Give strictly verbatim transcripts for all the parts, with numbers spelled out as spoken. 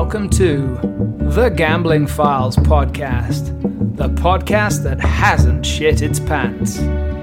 welcome to the Gambling Files podcast, the podcast that hasn't shit its pants.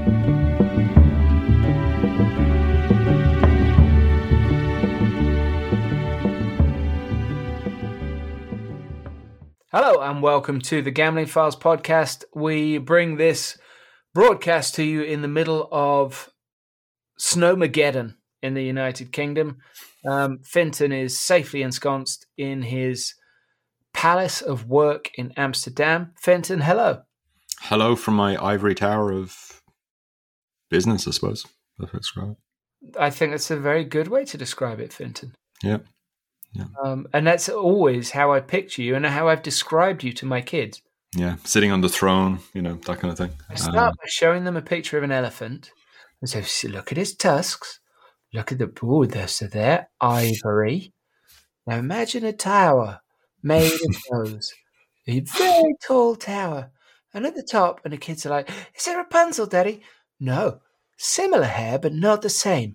Hello and welcome to the Gambling Files podcast. We bring this broadcast to you in the middle of Snowmageddon in the United Kingdom. Um, Finton is safely ensconced in his palace of work in Amsterdam. Finton, hello. Hello from my ivory tower of business, I suppose. That's how I describe it. I think that's a very good way to describe it, Finton. Yeah. Yeah. Um, and that's always how I picture you and how I've described you to my kids. Yeah, sitting on the throne, you know, that kind of thing. I start Uh, by showing them a picture of an elephant. And so, see, look at his tusks. Look at the, oh, they're, so they're ivory. Now imagine a tower made of those. A very tall tower. And at the top, and the kids are like, is there Rapunzel, Daddy? No. Similar hair, but not the same.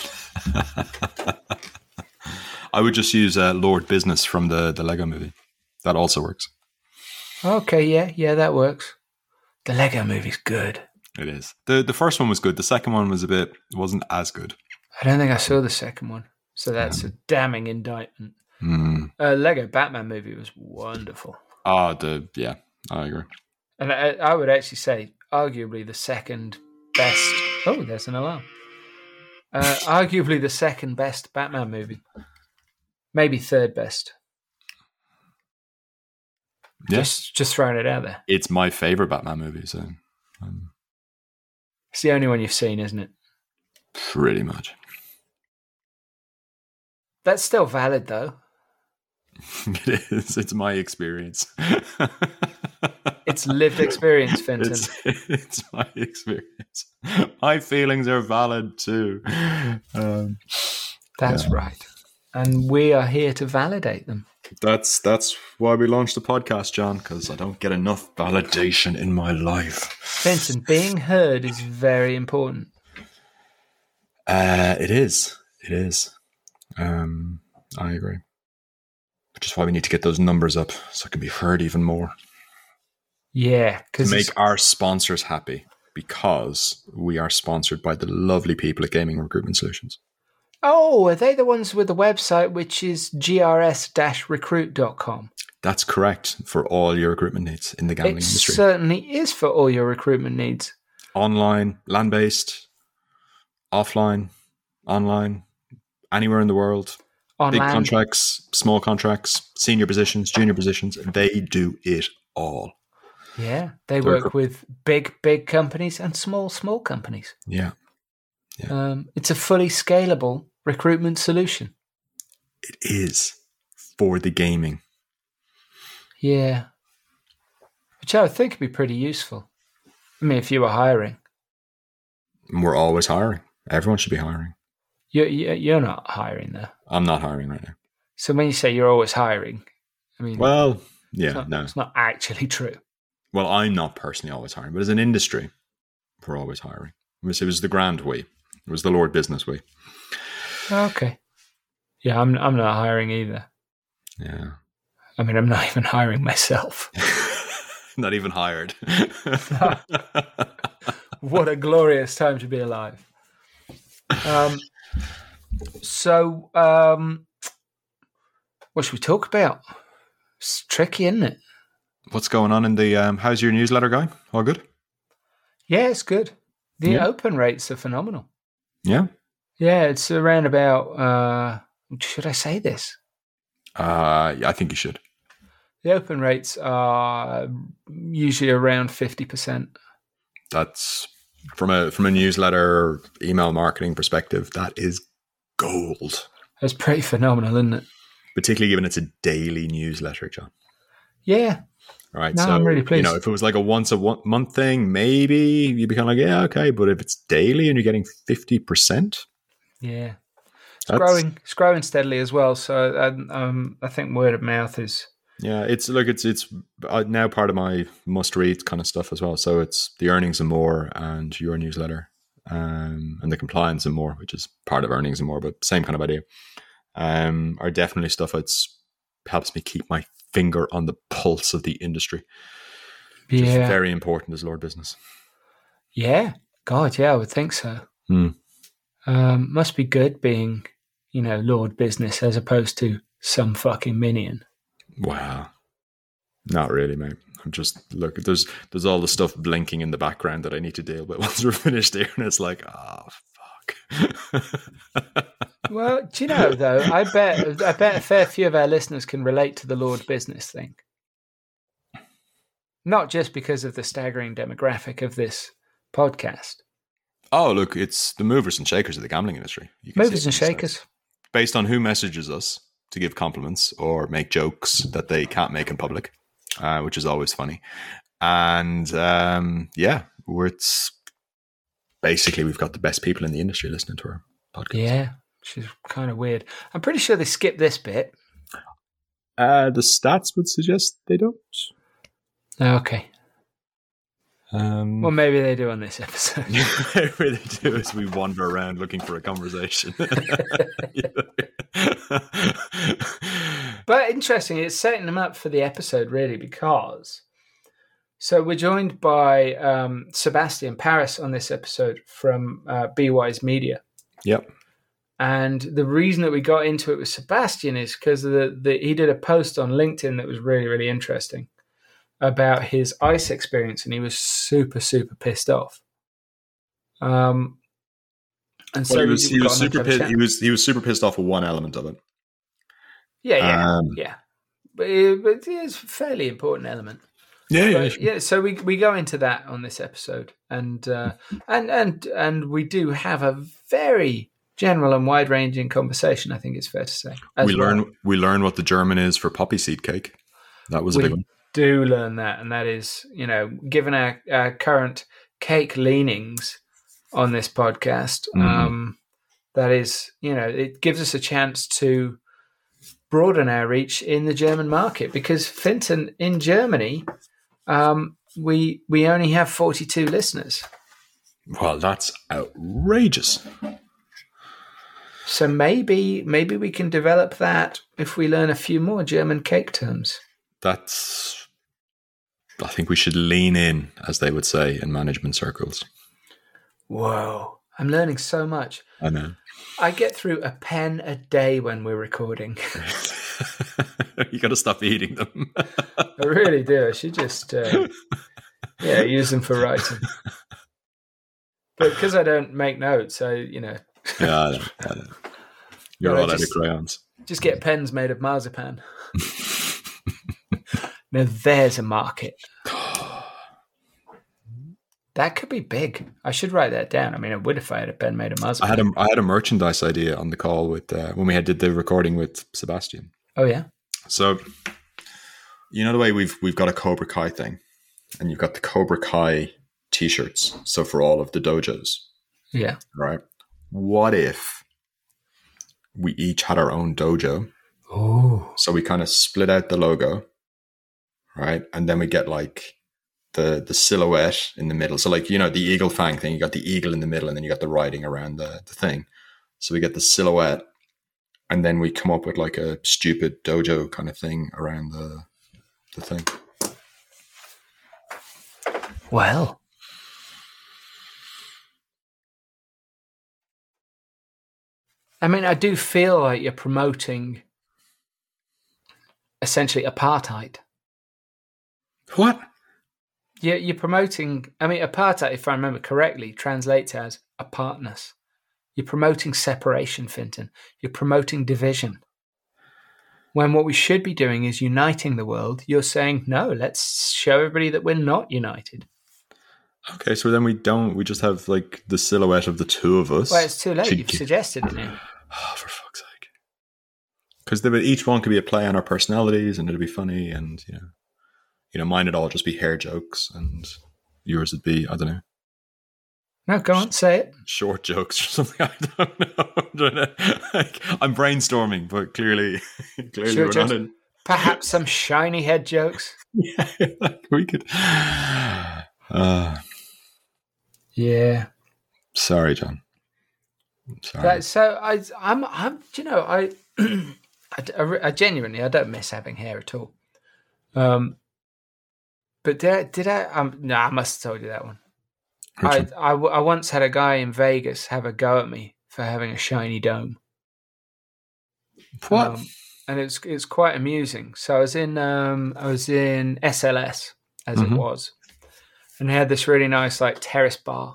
I would just use uh, Lord Business from the, the Lego movie. That also works. Okay, yeah, yeah, that works. The Lego movie's good. It is. The the first one was good. The second one was a bit, wasn't as good. I don't think I saw the second one. So that's a damning indictment. Mm. Uh, Lego Batman movie was wonderful. Ah, the, yeah, I agree. And I, I would actually say arguably the second best. Oh, there's an alarm. Uh, arguably the second best Batman movie. Maybe third best. Yes. Just, just throwing it out there. It's my favorite Batman movie, so um, It's the only one you've seen, isn't it? pretty much. That's still valid, though. It is. It's my experience. It's lived experience, Finton. It's, it's my experience. My feelings are valid too. Um, That's yeah. right. And we are here to validate them. That's that's why we launched the podcast, John, because I don't get enough validation in my life. Finton, being heard is very important. Uh, it is. It is. Um, I agree. Which is why we need to get those numbers up so it can be heard even more. Yeah. To because make our sponsors happy, because we are sponsored by the lovely people at Gaming Recruitment Solutions. Oh, are they the ones with the website, which is g r s dash recruit dot com? That's correct for all your recruitment needs in the gambling It industry. certainly is for all your recruitment needs. Online, land-based, offline, online, anywhere in the world. On Big land. contracts, small contracts, senior positions, junior positions. They do it all. Yeah, they They're work gr- with big, big companies and small, small companies. Yeah. Um, it's a fully scalable recruitment solution. It is for the gaming. Yeah. Which I would think would be pretty useful. I mean, if you were hiring. And we're always hiring. Everyone should be hiring. You're, you're not hiring, though. I'm not hiring right now. So when you say you're always hiring, I mean, Well, yeah, it's, not, no. it's not actually true. Well, I'm not personally always hiring, but as an industry, we're always hiring. It was, it was the grand way. It was the Lord Business way. Okay. Yeah, I'm I'm not hiring either. Yeah. I mean, I'm not even hiring myself. Not even hired. What a glorious time to be alive. Um, so, um, what should we talk about? It's tricky, isn't it? What's going on in the, um, how's your newsletter going? All good? Yeah, it's good. The Yeah. open rates are phenomenal. Yeah. Yeah, it's around about, uh, should I say this? Uh, yeah, I think you should. The open rates are usually around fifty percent. That's from a from a newsletter email marketing perspective, that is gold. That's pretty phenomenal, isn't it? Particularly given it's a daily newsletter, John. Yeah. All right. No, so I'm really pleased. You know, if it was like a once a one month thing, maybe you'd be kind of like, yeah, okay. But if it's daily and you're getting fifty percent, Yeah. It's That's- growing. It's growing steadily as well. So um, um, I think word of mouth is yeah, it's look, it's it's uh, now part of my must read kind of stuff as well. So it's the earnings and more and your newsletter, um, and the compliance and more, which is part of earnings and more, but same kind of idea. Um, are definitely stuff that's helps me keep my finger on the pulse of the industry. Which Yeah. is very important as Lord Business. Yeah. God, yeah, I would think so. Hmm. Um, must be good being, you know, Lord Business as opposed to some fucking minion. Wow. Not really, mate. I'm just look. There's there's all the stuff blinking in the background that I need to deal with once we're finished here, and it's like, oh fuck. Well, do you know though? I bet I bet a fair few of our listeners can relate to the Lord Business thing. Not just because of the staggering demographic of this podcast. Oh, look, it's the movers and shakers of the gambling industry. You can Movers see and shakers. based on who messages us to give compliments or make jokes that they can't make in public. Uh, which is always funny. And um, yeah, we're, it's basically we've got the best people in the industry listening to our podcast. Yeah, which is kind of weird. I'm pretty sure they skipped this bit. Uh, the stats would suggest they don't. Okay. Um, Well, maybe they do on this episode. Maybe they do as we wander around looking for a conversation. But interesting, it's setting them up for the episode, really, because... So we're joined by um, Sebastian Paris on this episode from uh, B Wise Media. Yep. And the reason that we got into it with Sebastian is because the, the, he did a post on LinkedIn that was really, really interesting about his ICE experience, and he was super, super pissed off. Um, and so well, he was, we he was got on super to have a pissed. chat. He was he was super pissed off with one element of it. Yeah, yeah, Um, yeah. But, it, but it's a fairly important element. Yeah, yeah, But, yeah. So we we go into that on this episode, and uh, and and and we do have a very general and wide ranging conversation. I think it's fair to say. as We well. learn we learn what the German is for poppy seed cake. That was a We big one. do learn that, and that is, you know, given our, our current cake leanings on this podcast, Mhm. um, that is, you know, it gives us a chance to broaden our reach in the German market, because Finton in Germany, um, we we only have forty-two listeners. Well, that's outrageous. So maybe maybe we can develop that if we learn a few more German cake terms. That's. I think we should lean in, as they would say in management circles. Whoa, I'm learning so much. I know. I get through a pen a day when we're recording. You got to stop eating them. I really do. I should just uh, yeah, use them for writing. But because I don't make notes, I, you know, Yeah, I know. I know. You're No, all out just- of crayons. just get pens made of marzipan. Now there's a market. That could be big. I should write that down. I mean, I would if I had a pen made of I marzipan. had a I had a merchandise idea on the call with uh, when we had did the recording with Sebastian. Oh yeah, So, you know the way we've we've got a Cobra Kai thing, and you've got the Cobra Kai T-shirts. So for all of the dojos, yeah. right? What if we each had our own dojo? Oh, So we kind of split out the logo, right? And then we get like the the silhouette in the middle. So like, you know, the eagle fang thing, you got the eagle in the middle, and then you got the writing around the, the thing. So we get the silhouette, and then we come up with like a stupid dojo kind of thing around the the thing. well. I mean, I do feel like you're promoting essentially apartheid. What? You're, you're promoting, I mean, apartheid, if I remember correctly, translates as apartness. You're promoting separation, Finton. You're promoting division. When what we should be doing is uniting the world, you're saying, no, let's show everybody that we're not united. Okay, so then we don't. We just have like the silhouette of the two of us. Well, it's too late. You've Cheeky. suggested it now. Oh, for fuck's sake! Because each one could be a play on our personalities, and it'd be funny, and you know, you know, mine would all just be hair jokes, and yours would be I don't know, No, go on, say it. short jokes or something. I don't know. I'm, trying to, like, I'm brainstorming, but clearly, clearly Short we're jokes? not in. Perhaps some shiny head jokes. Yeah, like we could. Uh, Yeah. sorry, John. I'm sorry. That, so I, I'm, I'm, you know, I, I I, I, I genuinely, I don't miss having hair at all. Um, but did I, did I, um, no, I must have told you that one. I, I, I once had a guy in Vegas have a go at me for having a shiny dome. What? Um, and it's it's quite amusing. So I was in um, I was in S L S as Mhm. it was, and they had this really nice like terrace bar.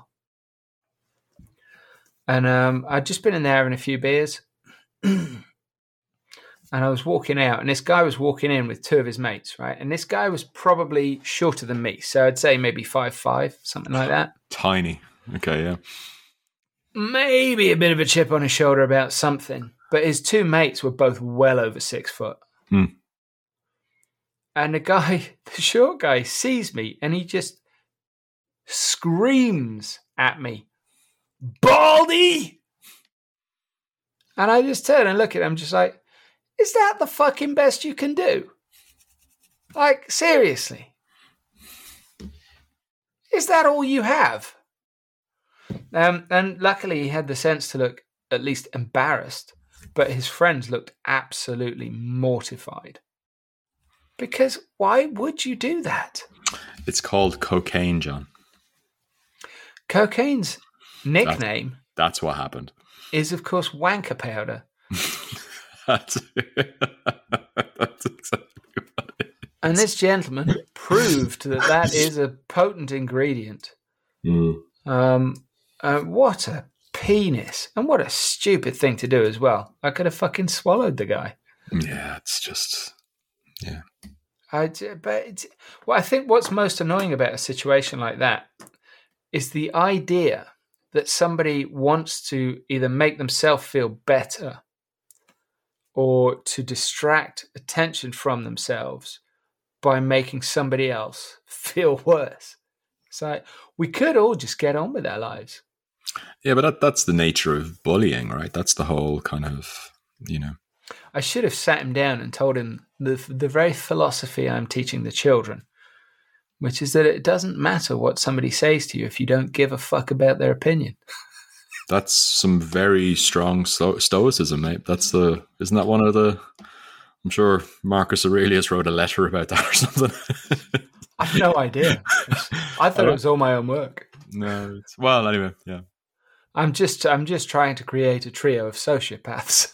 And um, I'd just been in there having a few beers, and I was walking out, and this guy was walking in with two of his mates, right? And this guy was probably shorter than me, so I'd say maybe five five, something like that. Tiny. Okay, yeah. Maybe a bit of a chip on his shoulder about something, but his two mates were both well over six foot. Hmm. And the guy, the short guy, sees me, and he just screams at me, "Baldy!" And I just turn and look at him, just like, is that the fucking best you can do? Like, seriously? Is that all you have? Um, and luckily he had the sense to look at least embarrassed, but his friends looked absolutely mortified. Because why would you do that? It's called cocaine, John. Cocaine's nickname That's, that's what happened. is, of course, wanker powder. that's, that's exactly what it is. And this gentleman proved that that is a potent ingredient. Mm. Um, uh, what a penis. And what a stupid thing to do as well. I could have fucking swallowed the guy. Yeah, it's just, yeah. I, but it's, well, I think what's most annoying about a situation like that is the idea that somebody wants to either make themselves feel better or to distract attention from themselves by making somebody else feel worse. So we could all just get on with our lives. Yeah, but that, that's the nature of bullying, right? That's the whole kind of, you know. I should have sat him down and told him the the very philosophy I'm teaching the children, which is that it doesn't matter what somebody says to you if you don't give a fuck about their opinion. That's some very strong sto- stoicism, mate. That's the, isn't that one of the, I'm sure Marcus Aurelius wrote a letter about that or something. I've no idea. I thought it was all my own work. No, it's, well, anyway, yeah. I'm just I'm just trying to create a trio of sociopaths.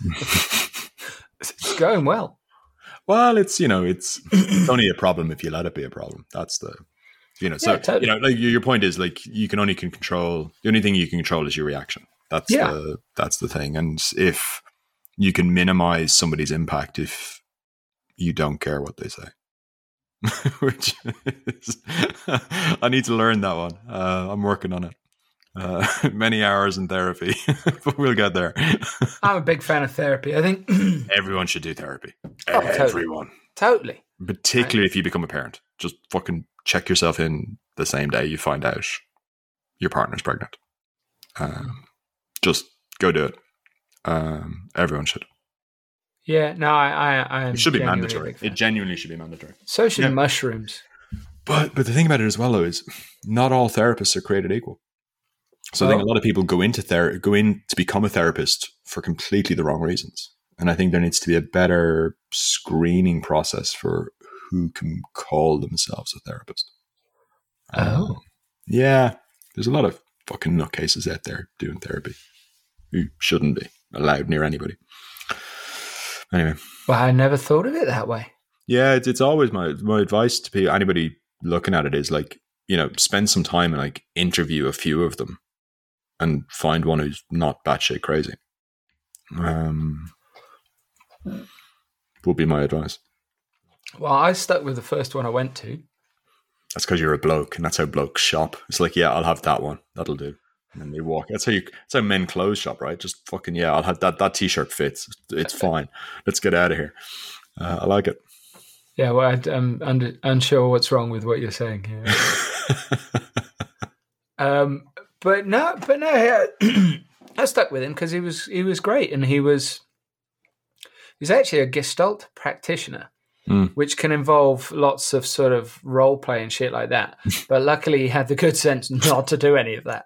It's going well. Well, it's, you know, it's, it's only a problem if you let it be a problem. That's the, you know, so, Yeah, totally. you know, like your point is like, you can only can control, the only thing you can control is your reaction. That's Yeah. the, that's the thing. And if you can minimize somebody's impact, if you don't care what they say, which is, I need to learn that one. Uh, I'm working on it. Uh, many hours in therapy, but we'll get there. I'm a big fan of therapy. I think Everyone should do therapy. Oh, totally. Everyone. totally. Particularly if you become a parent. Just fucking check yourself in the same day you find out your partner's pregnant. Um, just go do it. Um, everyone should. Yeah, no, I, I, I am It should be genuinely a mandatory. big fan. It genuinely should be mandatory. So should Yeah. mushrooms. But but the thing about it as well, though, is not all therapists are created equal. So I think Oh. a lot of people go into ther- go in to become a therapist for completely the wrong reasons. And I think there needs to be a better screening process for who can call themselves a therapist. Oh. Um, yeah. There's a lot of fucking nutcases out there doing therapy who shouldn't be allowed near anybody. Anyway. Well, I never thought of it that way. Yeah, it's, it's always my my advice to people, anybody looking at it is like, you know, spend some time and like interview a few of them and find one who's not batshit crazy. Um, would be my advice. Well, I stuck with the first one I went to. That's because you're a bloke, and that's how blokes shop. It's like, yeah, I'll have that one. That'll do. And then they walk. That's how you. That's how men clothes shop, right? Just fucking yeah. I'll have that. That t-shirt fits. It's fine. Let's get out of here. Uh, I like it. Yeah, well, I, I'm under, unsure what's wrong with what you're saying here. um, but no, but no, I, I stuck with him because he was he was great, and he was he's actually a Gestalt practitioner, Mm. which can involve lots of sort of role play and shit like that. But luckily, he had the good sense not to do any of that.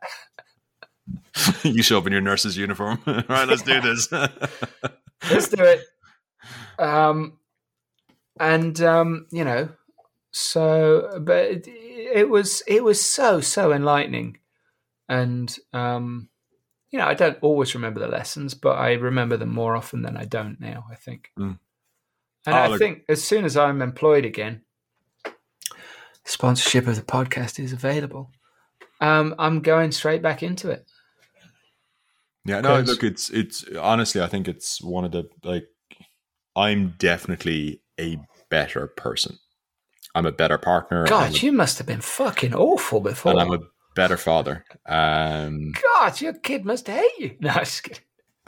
You show up in your nurse's uniform. All right, let's do this. Let's do it. Um, and um, you know, so but it, it was it was so so enlightening, and um, you know, I don't always remember the lessons, but I remember them more often than I don't now, I think. Mm. And Oh, I look- think as soon as I'm employed again, sponsorship of the podcast is available. Um, I'm going straight back into it. Yeah, no, 'Cause- look, it's it's honestly, I think it's one of the like. I'm definitely a better person. I'm a better partner. I'm God, a- you must have been fucking awful before. and I'm a better father. Um, God, your kid must hate you. No, I'm just kidding.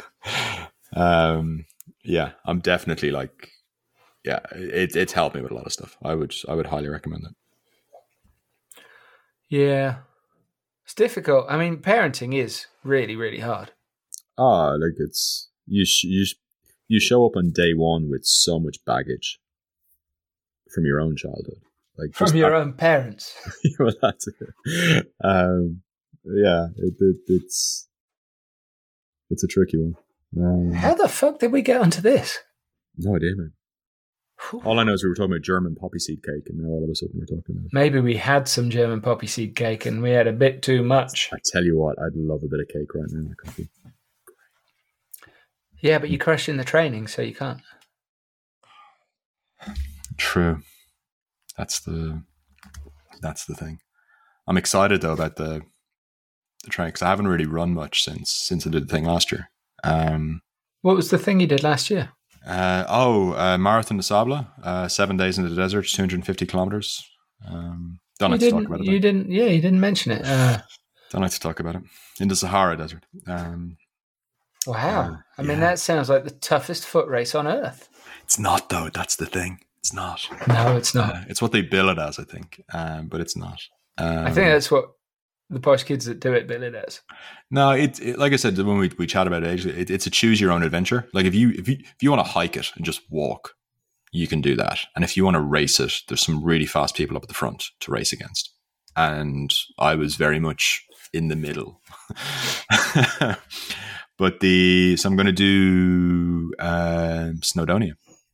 um, yeah, I'm definitely like, yeah, it, it's helped me with a lot of stuff. I would I would highly recommend it. Yeah. It's difficult. I mean, parenting is really, really hard. Ah, like it's you sh- you sh- you show up on day one with so much baggage from your own childhood, like From just your that- own parents. well, that's it. Um, yeah, it, it, it's it's a tricky one. Um, How the fuck did we get onto this? no idea, man. All I know is we were talking about German poppy seed cake, and now all of a sudden we're talking about. Maybe we had some German poppy seed cake and we had a bit too much. I tell you what, I'd love a bit of cake right now. Could be. Yeah, but you're crushing the training, so you can't. True. That's the that's the thing. I'm excited though about the the train because I haven't really run much since since I did the thing last year. Um, What was the thing you did last year? uh, oh, uh, Marathon de Sable, uh, seven days in the desert, two hundred fifty kilometers. Um, don't You like to talk didn't. about it. You though. didn't. Yeah, you didn't mention it. Uh, Don't like to talk about it in the Sahara Desert. Um, wow. Uh, I mean, yeah. that sounds like the toughest foot race on earth. it's not though. That's the thing. It's not. No, it's not. Uh, it's what they bill it as, I think, um, but it's not. Um, I think that's what the posh kids that do it bill it as. No, it, it like I said when we we chat about it, it, it's a choose your own adventure. Like if you if you if you want to hike it and just walk, you can do that. And if you want to race it, there's some really fast people up at the front to race against. And I was very much in the middle. But the so I'm going to do um, Snowdonia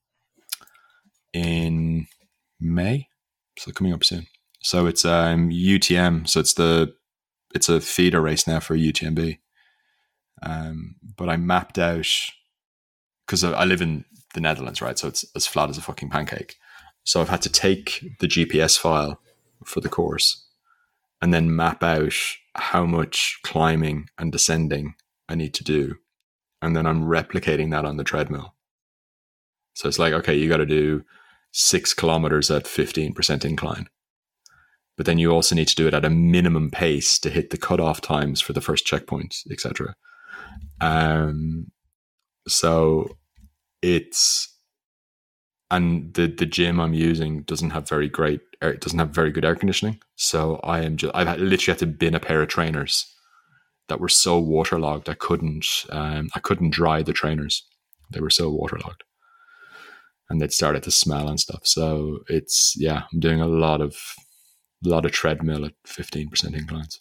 in May, so coming up soon. So it's um, U T M. So it's the it's a feeder race now for U T M B. Um, but I mapped out because I I live in the Netherlands, right? So it's as flat as a fucking pancake. So I've had to take the G P S file for the course and then map out how much climbing and descending I need to do. And then I'm replicating that on the treadmill. So it's like, okay, you got to do six kilometers at fifteen percent incline. But then you also need to do it at a minimum pace to hit the cutoff times for the first checkpoint, et cetera. Um, so it's, and the, the gym I'm using doesn't have very great, it doesn't have very good air conditioning. So I am just, I've had, literally had to bin a pair of trainers that were so waterlogged. I couldn't, um, I couldn't dry the trainers. They were so waterlogged and they'd started to smell and stuff. So it's, yeah, I'm doing a lot of, a lot of treadmill at fifteen percent inclines.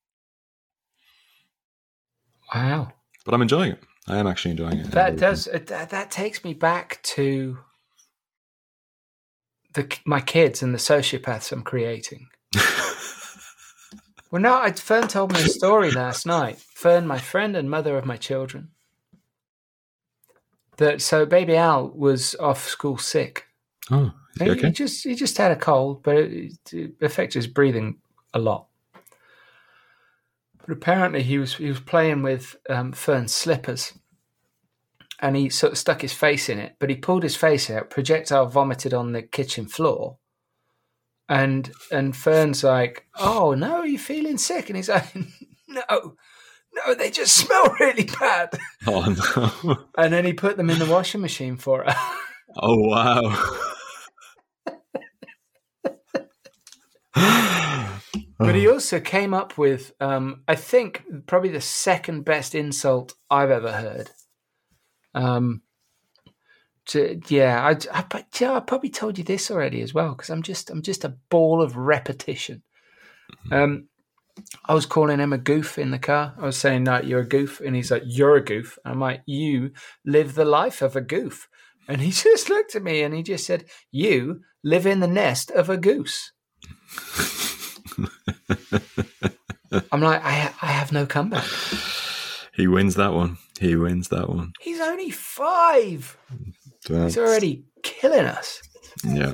Wow. But I'm enjoying it. I am actually enjoying it. That does that, that takes me back to the my kids and the sociopaths I'm creating. Well, no, I, Fern told me a story last night. Fern, my friend and mother of my children. That so baby Al was off school sick. Oh, is he He, okay? he just he just had a cold, but it, it affected his breathing a lot. But apparently he was he was playing with um, Fern's slippers, and he sort of stuck his face in it. But he pulled his face out, projectile vomited on the kitchen floor, and and Fern's like, "Oh no, are you feeling sick?" And he's like, "No, no, they just smell really bad." Oh no! And then he put them in the washing machine for her. Oh wow! But he also came up with, um, I think, probably the second best insult I've ever heard. Um, to, yeah, I, I, but, yeah, I probably told you this already as well because I'm just, I'm just a ball of repetition. Um, I was calling him a goof in the car. I was saying, "No, you're a goof," and he's like, "You're a goof." I'm like, "You live the life of a goof." And he just looked at me and he just said, "You live in the nest of a goose." I'm like, I, I have no comeback. He wins that one. He wins that one. He's only five. That's, He's already killing us. Yeah.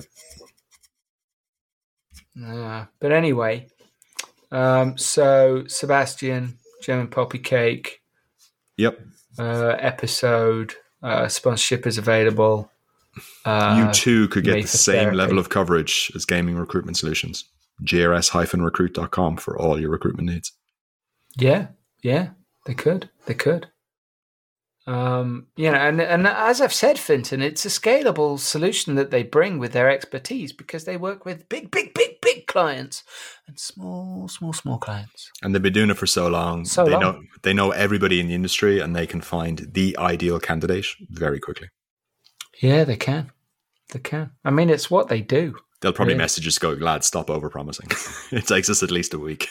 Uh, but anyway, um, so Sebastian, German Poppy Cake. Yep. Uh, episode uh, sponsorship is available. Uh, you too could get the same therapy. level of coverage as Gaming Recruitment Solutions. G R S recruit dot com for all your recruitment needs. Yeah, yeah, they could. They could. Um, you know, and, and as I've said, Finton, it's a scalable solution that they bring with their expertise because they work with big, big, big, big clients and small, small, small clients. And they've been doing it for so long. So they long. know they know everybody in the industry, and they can find the ideal candidate very quickly. Yeah, they can. They can. I mean, it's what they do. They'll probably really. message us going, "Lads, stop over promising." It takes us at least a week.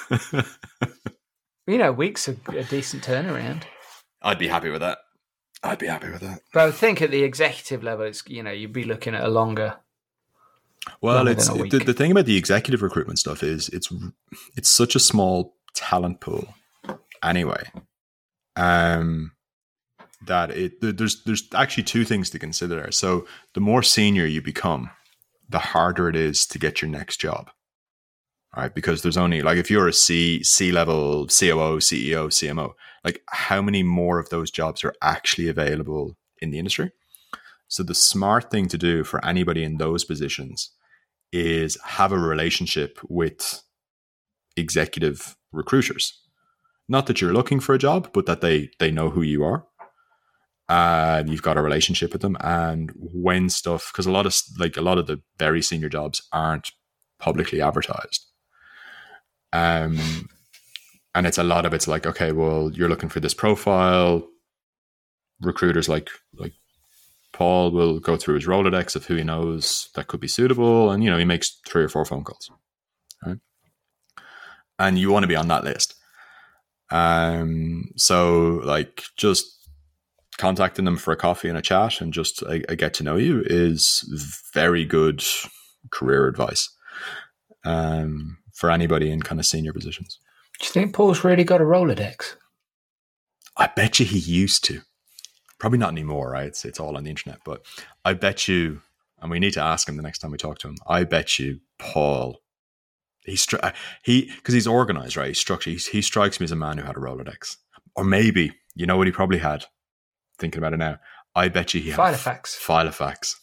You know, weeks a, a decent turnaround. I'd be happy with that. I'd be happy with that. But I think at the executive level, it's, you know, you'd be looking at a longer. Well, longer it's than a the, week. the thing about the executive recruitment stuff is it's it's such a small talent pool, anyway. Um, that it there's there's actually two things to consider there. So the more senior you become, the harder it is to get your next job. Right, because there's only like if you're a C C level C O O, C E O, C M O, like how many more of those jobs are actually available in the industry? So the smart thing to do for anybody in those positions is have a relationship with executive recruiters. Not that you're looking for a job, but that they they know who you are. And you've got a relationship with them. And when stuff, because a lot of like a lot of the very senior jobs aren't publicly advertised. Um, and it's a lot of it's like, okay, well, you're looking for this profile. Recruiters like like Paul will go through his Rolodex of who he knows that could be suitable, and you know he makes three or four phone calls, right? And you want to be on that list. Um, so like just contacting them for a coffee and a chat and just a, a get to know you is very good career advice. Um. For anybody in kind of senior positions. Do you think Paul's really got a Rolodex? I bet you he used to. Probably not anymore, right? It's, it's all on the internet. But I bet you, and we need to ask him the next time we talk to him, I bet you Paul, he's, he, because he's organized, right? He's structured. He's, he strikes me as a man who had a Rolodex. Or maybe, you know what he probably had? Thinking about it now. I bet you he had Filofax. Filofax.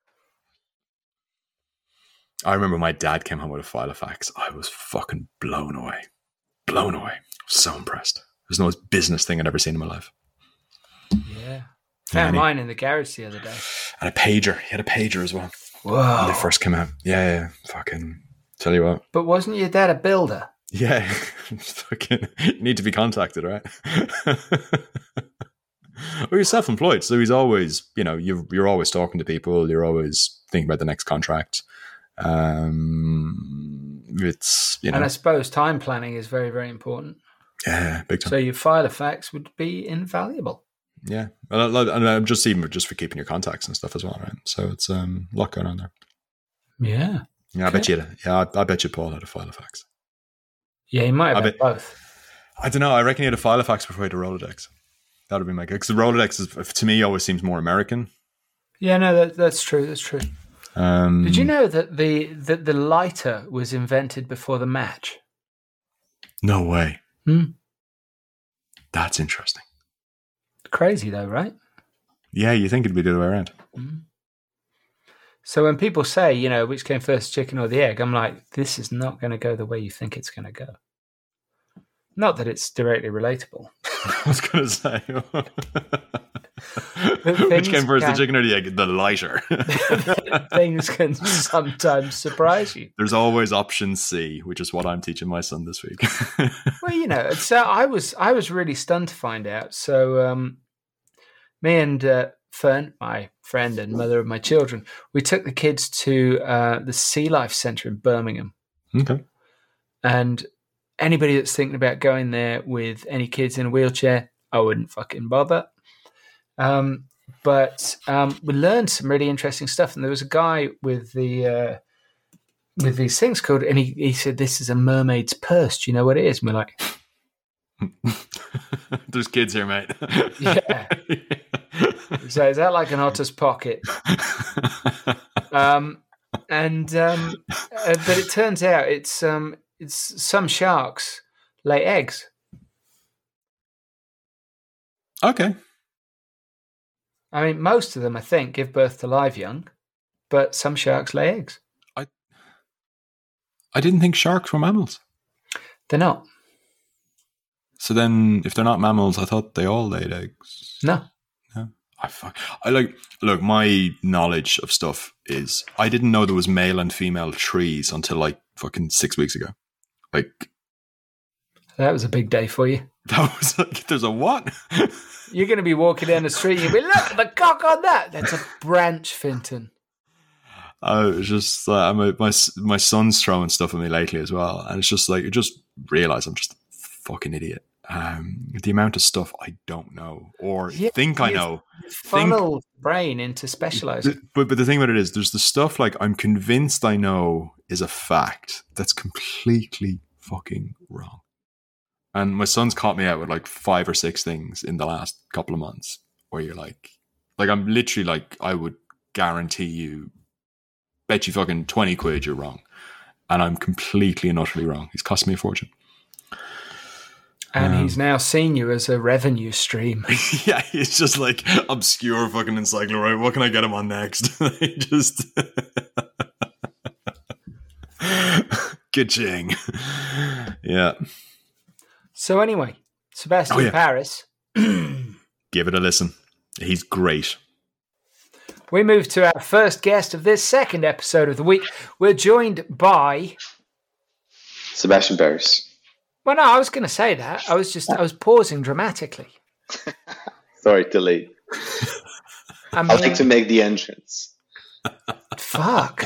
I remember my dad came home with a Filofax. I was fucking blown away. Blown away. I was so impressed. It was the most business thing I'd ever seen in my life. Yeah. Found yeah, mine he, in the garage the other day. And a pager. He had a pager as well. Whoa. When they first came out. Yeah, yeah. Fucking, tell you what. But wasn't your dad a builder? Yeah. Fucking, you need to be contacted, right? Well, he's self-employed. So he's always, you know, you're, you're always talking to people. You're always thinking about the next contract. Um, it's, you know, and I suppose time planning is very, very important. Yeah, big time. So your Filofax would be invaluable. Yeah, and I'm just even just for keeping your contacts and stuff as well, right? So it's um, a lot going on there. Yeah, yeah. I bet you. Yeah, I, I bet you Paul had a Filofax. Yeah, he might have I had bet, both. I don't know. I reckon he had a Filofax before he had a Rolodex. That would be my guess. Because the Rolodex is, to me, always seems more American. Yeah, no, that, that's true. That's true. Um, Did you know that the, the the lighter was invented before the match? No way. Hmm. That's interesting. Crazy though, right? Yeah, you think it'd be the other way around. Mm. So when people say, you know, which came first, chicken or the egg, I'm like, this is not going to go the way you think it's going to go. Not that it's directly relatable. I was going to say. Which came first, can, the chicken or the egg? The lighter. Things can sometimes surprise you. There's always option C, which is what I'm teaching my son this week. Well, you know, so I was I was really stunned to find out. So um, me and uh, Fern, my friend and mother of my children, we took the kids to uh, the Sea Life Centre in Birmingham. Okay. And anybody that's thinking about going there with any kids in a wheelchair, I wouldn't fucking bother. Um, but um, we learned some really interesting stuff. And there was a guy with the uh, with these things called, and he, he said, "This is a mermaid's purse. Do you know what it is?" And we're like, "There's kids here, mate." Yeah. So is that like an otter's pocket? um, and um, uh, but it turns out it's um, it's some sharks lay eggs. Okay. I mean, most of them, I think, give birth to live young, but some sharks lay eggs. I I didn't think sharks were mammals. They're not. So then, if they're not mammals, I thought they all laid eggs. No. No. I fuck. I like. Look, my knowledge of stuff is I didn't know there was male and female trees until like fucking six weeks ago. Like that was a big day for you. That was like, there's a what? You're going to be walking down the street and you'll be, look at the cock on that. That's a branch, Finton. I was just like, my, my, my son's throwing stuff at me lately as well. And it's just like, I just realize I'm just a fucking idiot. Um, the amount of stuff I don't know or yeah, think I know. Funnel think, brain into specializing. But, but the thing about it is, there's the stuff like I'm convinced I know is a fact that's completely fucking wrong. And my son's caught me out with like five or six things in the last couple of months where you're like, like I'm literally like, I would guarantee you, bet you fucking twenty quid you're wrong. And I'm completely and utterly wrong. He's cost me a fortune. And um, he's now seen you as a revenue stream. Yeah, he's just like obscure fucking encyclopedia. What can I get him on next? Just Ka-ching. Yeah. So anyway, Sebastian oh, yeah. Paris. Give it a listen. He's great. We move to our first guest of this second episode of the week. We're joined by Sebastian Paris. Well, no, I was going to say that. I was just, I was pausing dramatically. Sorry to late. I mean, I'd like to make the entrance. Fuck.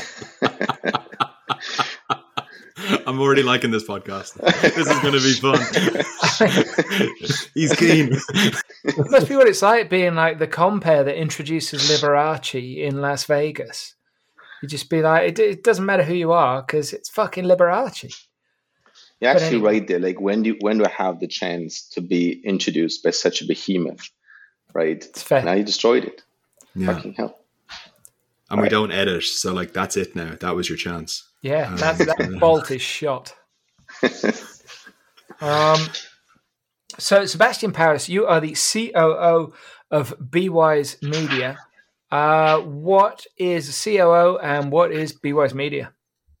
I'm already liking this podcast. This is going to be fun. He's keen. It must be what it's like being like the compere that introduces Liberace in Las Vegas. You just be like, it, it doesn't matter who you are because it's fucking Liberace. You're actually anyway. right there. Like when do when do I have the chance to be introduced by such a behemoth? Right? It's fair. Now you destroyed it. Yeah. Fucking hell. And right. We don't edit, so like that's it now. That was your chance. Yeah, um, that, that bolt is shot. um, so, Sebastian Paris, you are the C O O of BeWise Media. Uh, what is C O O and what is BeWise Media?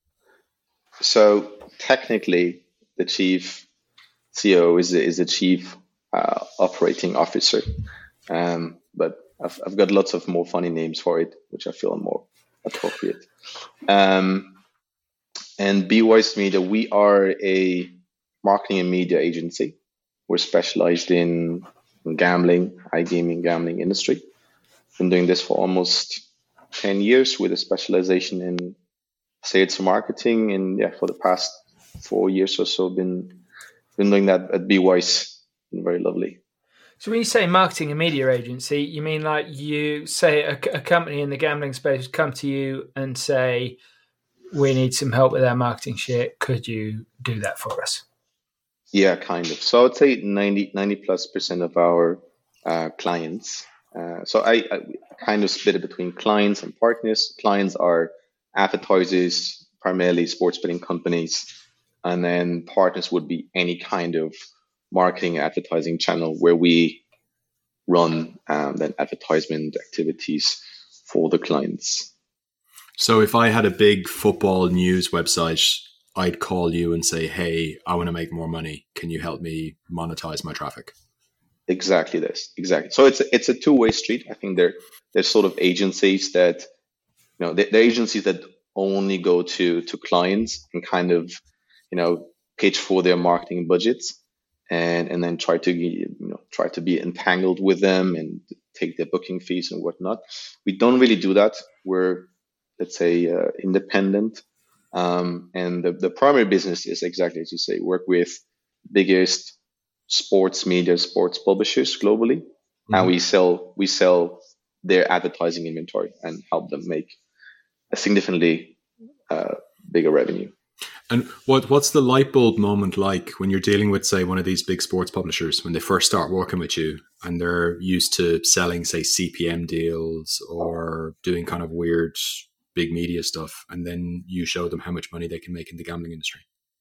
So, technically, the chief C O O is the, is the chief uh, operating officer, um, but I've, I've got lots of more funny names for it, which I feel are more appropriate. Um, and BeWise Media, we are a marketing and media agency. We're specialized in, in gambling, iGaming, gambling industry. Been doing this for almost ten years with a specialization in sales and marketing. And yeah, for the past four years or so, been been doing that at BeWise. Been very lovely. So when you say marketing and media agency, you mean like you say a, a company in the gambling space would come to you and say, we need some help with our marketing shit. Could you do that for us? Yeah, kind of. So I would say ninety, ninety plus percent of our uh, clients. Uh, so I, I kind of split it between clients and partners. Clients are advertisers, primarily sports betting companies. And then partners would be any kind of marketing advertising channel where we run um, then advertisement activities for the clients. So if I had a big football news website, I'd call you and say, hey, I want to make more money. Can you help me monetize my traffic? Exactly this. Exactly. So it's a, it's a two-way street. I think there there's sort of agencies that, you know, they're agencies that only go to, to clients and kind of, you know, pitch for their marketing budgets. And and then try to you know try to be entangled with them and take their booking fees and whatnot. We don't really do that. We're, let's say, uh, independent. Um, and the, the primary business is exactly as you say, work with biggest sports media, sports publishers globally. Mm-hmm. And we sell we sell their advertising inventory and help them make a significantly uh, bigger revenue. And what what's the light bulb moment like when you're dealing with, say, one of these big sports publishers when they first start working with you and they're used to selling, say, C P M deals or doing kind of weird big media stuff, and then you show them how much money they can make in the gambling industry?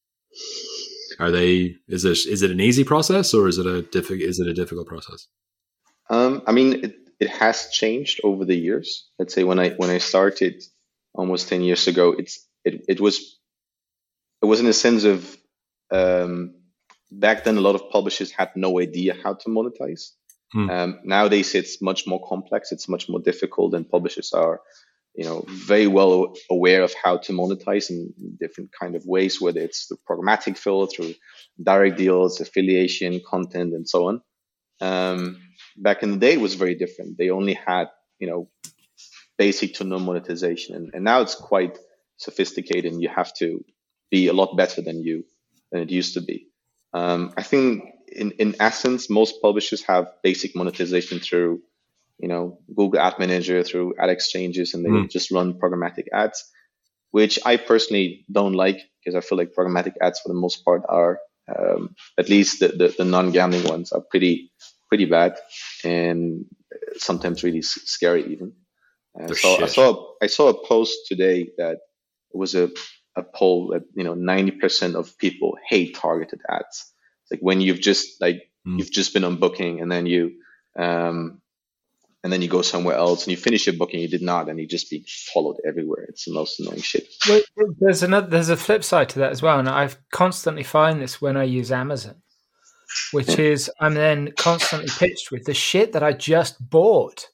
Are they? Is it is it an easy process or is it a difficult? Is it a difficult process? Um, I mean, it, it has changed over the years. Let's say when I when I started almost ten years ago, it's it it was. It was in a sense of um, back then, a lot of publishers had no idea how to monetize. Hmm. Um, nowadays, it's much more complex. It's much more difficult, and publishers are, you know, very well aware of how to monetize in different kind of ways, whether it's through programmatic fill, through direct deals, affiliation, content, and so on. Um, back in the day, it was very different. They only had, you know, basic to no monetization, and, and now it's quite sophisticated, and you have to be a lot better than you than it used to be. Um, I think in, in essence, most publishers have basic monetization through, you know, Google Ad Manager, through ad exchanges, and they mm. just run programmatic ads, which I personally don't like because I feel like programmatic ads for the most part are, um, at least the, the, the non-gambling ones are pretty pretty bad and sometimes really scary even. Uh, so shit. I saw I saw a post today that it was a a poll that, you know, ninety percent of people hate targeted ads. It's like when you've just like, mm. you've just been on booking and then you, um, and then you go somewhere else and you finish your booking, you did not, and you just be followed everywhere. It's the most annoying shit. Well, there's another, there's a flip side to that as well. And I constantly find this when I use Amazon, which yeah. is I'm then constantly pitched with the shit that I just bought.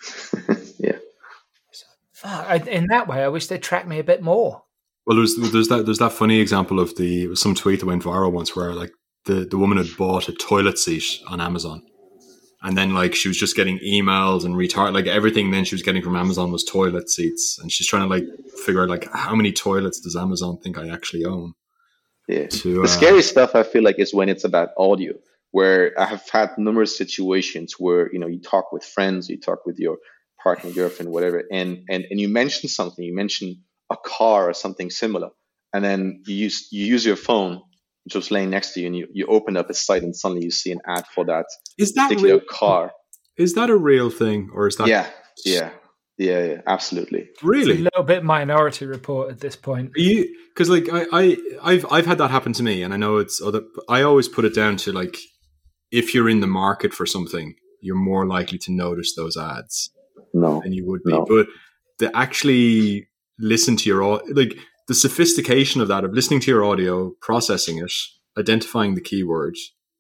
yeah. So, fuck, I, in that way, I wish they'd track me a bit more. Well, there's there's that there's that funny example of the some tweet that went viral once where like the, the woman had bought a toilet seat on Amazon, and then like she was just getting emails and retard like everything. Then she was getting from Amazon was toilet seats, and she's trying to like figure out like how many toilets does Amazon think I actually own? Yeah, to, the uh, scary stuff I feel like is when it's about audio, where I have had numerous situations where, you know, you talk with friends, you talk with your partner, girlfriend, whatever, and and and you mention something, you mention a car or something similar, and then you use you use your phone, which was laying next to you, and you, you open up a site and suddenly you see an ad for that is that particular real, car. Is that a real thing, or is that? Yeah, yeah, yeah, yeah, absolutely. Really, it's a little bit Minority Report at this point. Are you because like I, I I've I've had that happen to me, and I know it's other. I always put it down to like if you're in the market for something, you're more likely to notice those ads. No, than you would be, no. but the actually. Listen to your like the sophistication of that of listening to your audio, processing it, identifying the keywords,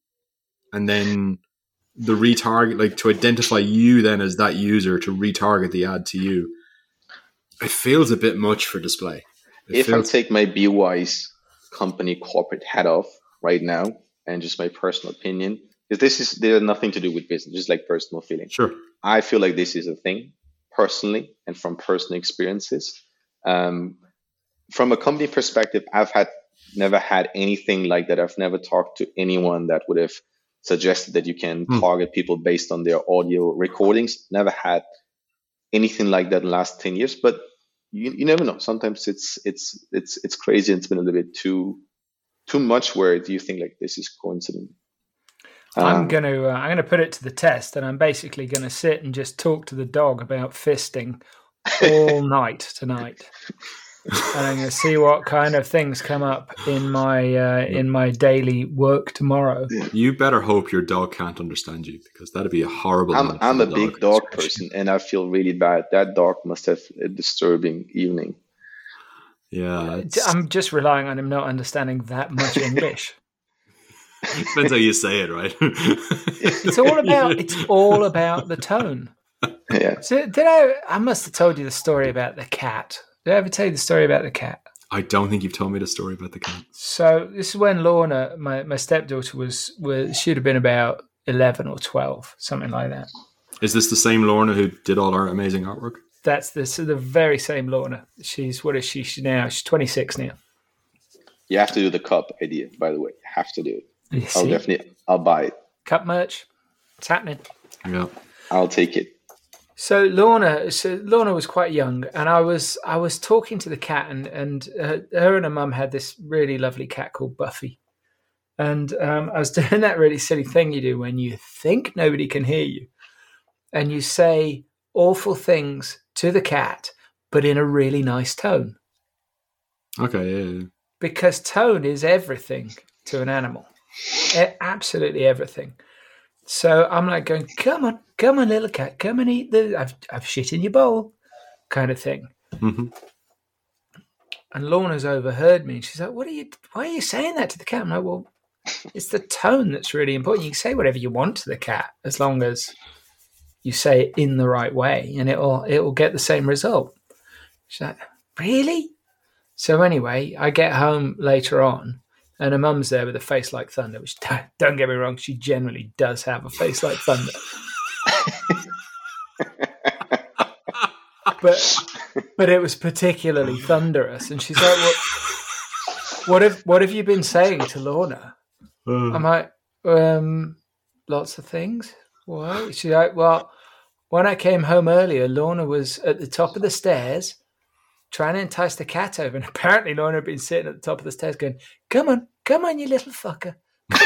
and then the retarget, like to identify you then as that user to retarget the ad to you. It feels a bit much for display. It if feels- I take my B-Wise company corporate hat off right now and just my personal opinion, because this is there's nothing to do with business, just like personal feeling. Sure, I feel like this is a thing personally and from personal experiences. Um, from a company perspective, I've had never had anything like that. I've never talked to anyone that would have suggested that you can mm. target people based on their audio recordings. Never had anything like that in the last ten years, but you, you never know. Sometimes it's, it's, it's, it's crazy. And it's been a little bit too, too much where do you think like this is coincident? Um, I'm going to, uh, I'm going to put it to the test, and I'm basically going to sit and just talk to the dog about fisting all night tonight, and I'm going to see what kind of things come up in my uh, in my daily work tomorrow. You better hope your dog can't understand you, because that'd be a horrible. I'm I'm a big dog person, and I feel really bad. That dog must have a disturbing evening. Yeah, I'm just relying on him not understanding that much English. Depends how you say it, right? It's all about it's all about the tone. Yeah. So did I? I must have told you the story about the cat. Did I ever tell you the story about the cat? I don't think you've told me the story about the cat. So this is when Lorna, my, my stepdaughter, was was she'd have been about eleven or twelve, something like that. Is this the same Lorna who did all our amazing artwork? That's the so the very same Lorna. She's what is she? She's now she's twenty-six now. You have to do the cup idea, by the way. You have to do it. You I'll see? definitely I'll buy it. Cup merch. It's happening. Yeah. I'll take it. So Lorna, so Lorna was quite young, and I was I was talking to the cat, and and uh, her and her mum had this really lovely cat called Buffy, and um, I was doing that really silly thing you do when you think nobody can hear you, and you say awful things to the cat, but in a really nice tone. Okay, yeah, yeah. Because tone is everything to an animal, A- absolutely everything. So I'm like going, come on, come on, little cat, come and eat the, I've, I've shit in your bowl, kind of thing. Mm-hmm. And Lorna's overheard me. And she's like, what are you, why are you saying that to the cat? I'm like, well, it's the tone that's really important. You can say whatever you want to the cat as long as you say it in the right way, and it'll, it'll get the same result. She's like, really? So anyway, I get home later on, and her mum's there with a face like thunder, which, don't get me wrong, she generally does have a face like thunder. but but it was particularly thunderous. And she's like, what, what, have, what have you been saying to Lorna? Uh. I'm like, um, lots of things. What? She's like, well, when I came home earlier, Lorna was at the top of the stairs trying to entice the cat over, and apparently Lorna had been sitting at the top of the stairs going, come on, come on, you little fucker.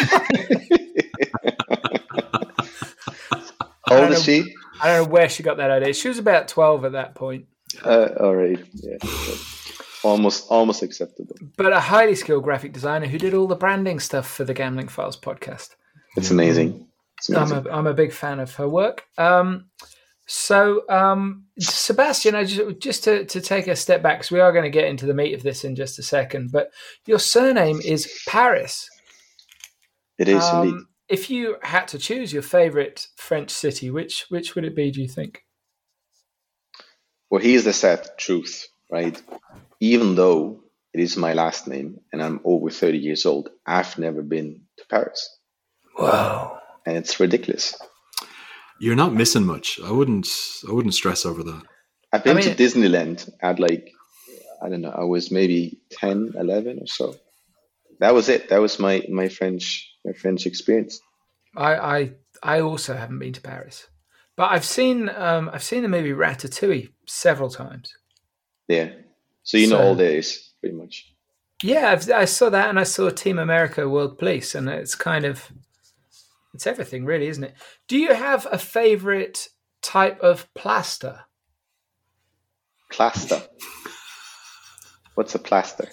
How old is she? I don't know where she got that idea. She was about twelve at that point. Uh, all right, yeah. Almost, almost acceptable. But a highly skilled graphic designer who did all the branding stuff for the Gambling Files podcast. It's amazing. It's amazing. I'm a, I'm a big fan of her work. Um, So, um, Sebastian, I just, just to, to take a step back, because we are going to get into the meat of this in just a second, but your surname is Paris. It is, um, indeed. If you had to choose your favorite French city, which which would it be, do you think? Well, here's the sad truth, right? Even though it is my last name and I'm over thirty years old, I've never been to Paris. Wow. And it's ridiculous. You're not missing much. I wouldn't. I wouldn't stress over that. I've been I mean, to Disneyland at like, I don't know, I was maybe ten, eleven or so. That was it. That was my, my French my French experience. I, I I also haven't been to Paris, but I've seen um, I've seen the movie Ratatouille several times. Yeah. So you know So- all there is, pretty much. Yeah, I've, I saw that, and I saw Team America: World Police, and it's kind of it's everything, really, isn't it? Do you have a favorite type of plaster? Plaster. What's a plaster?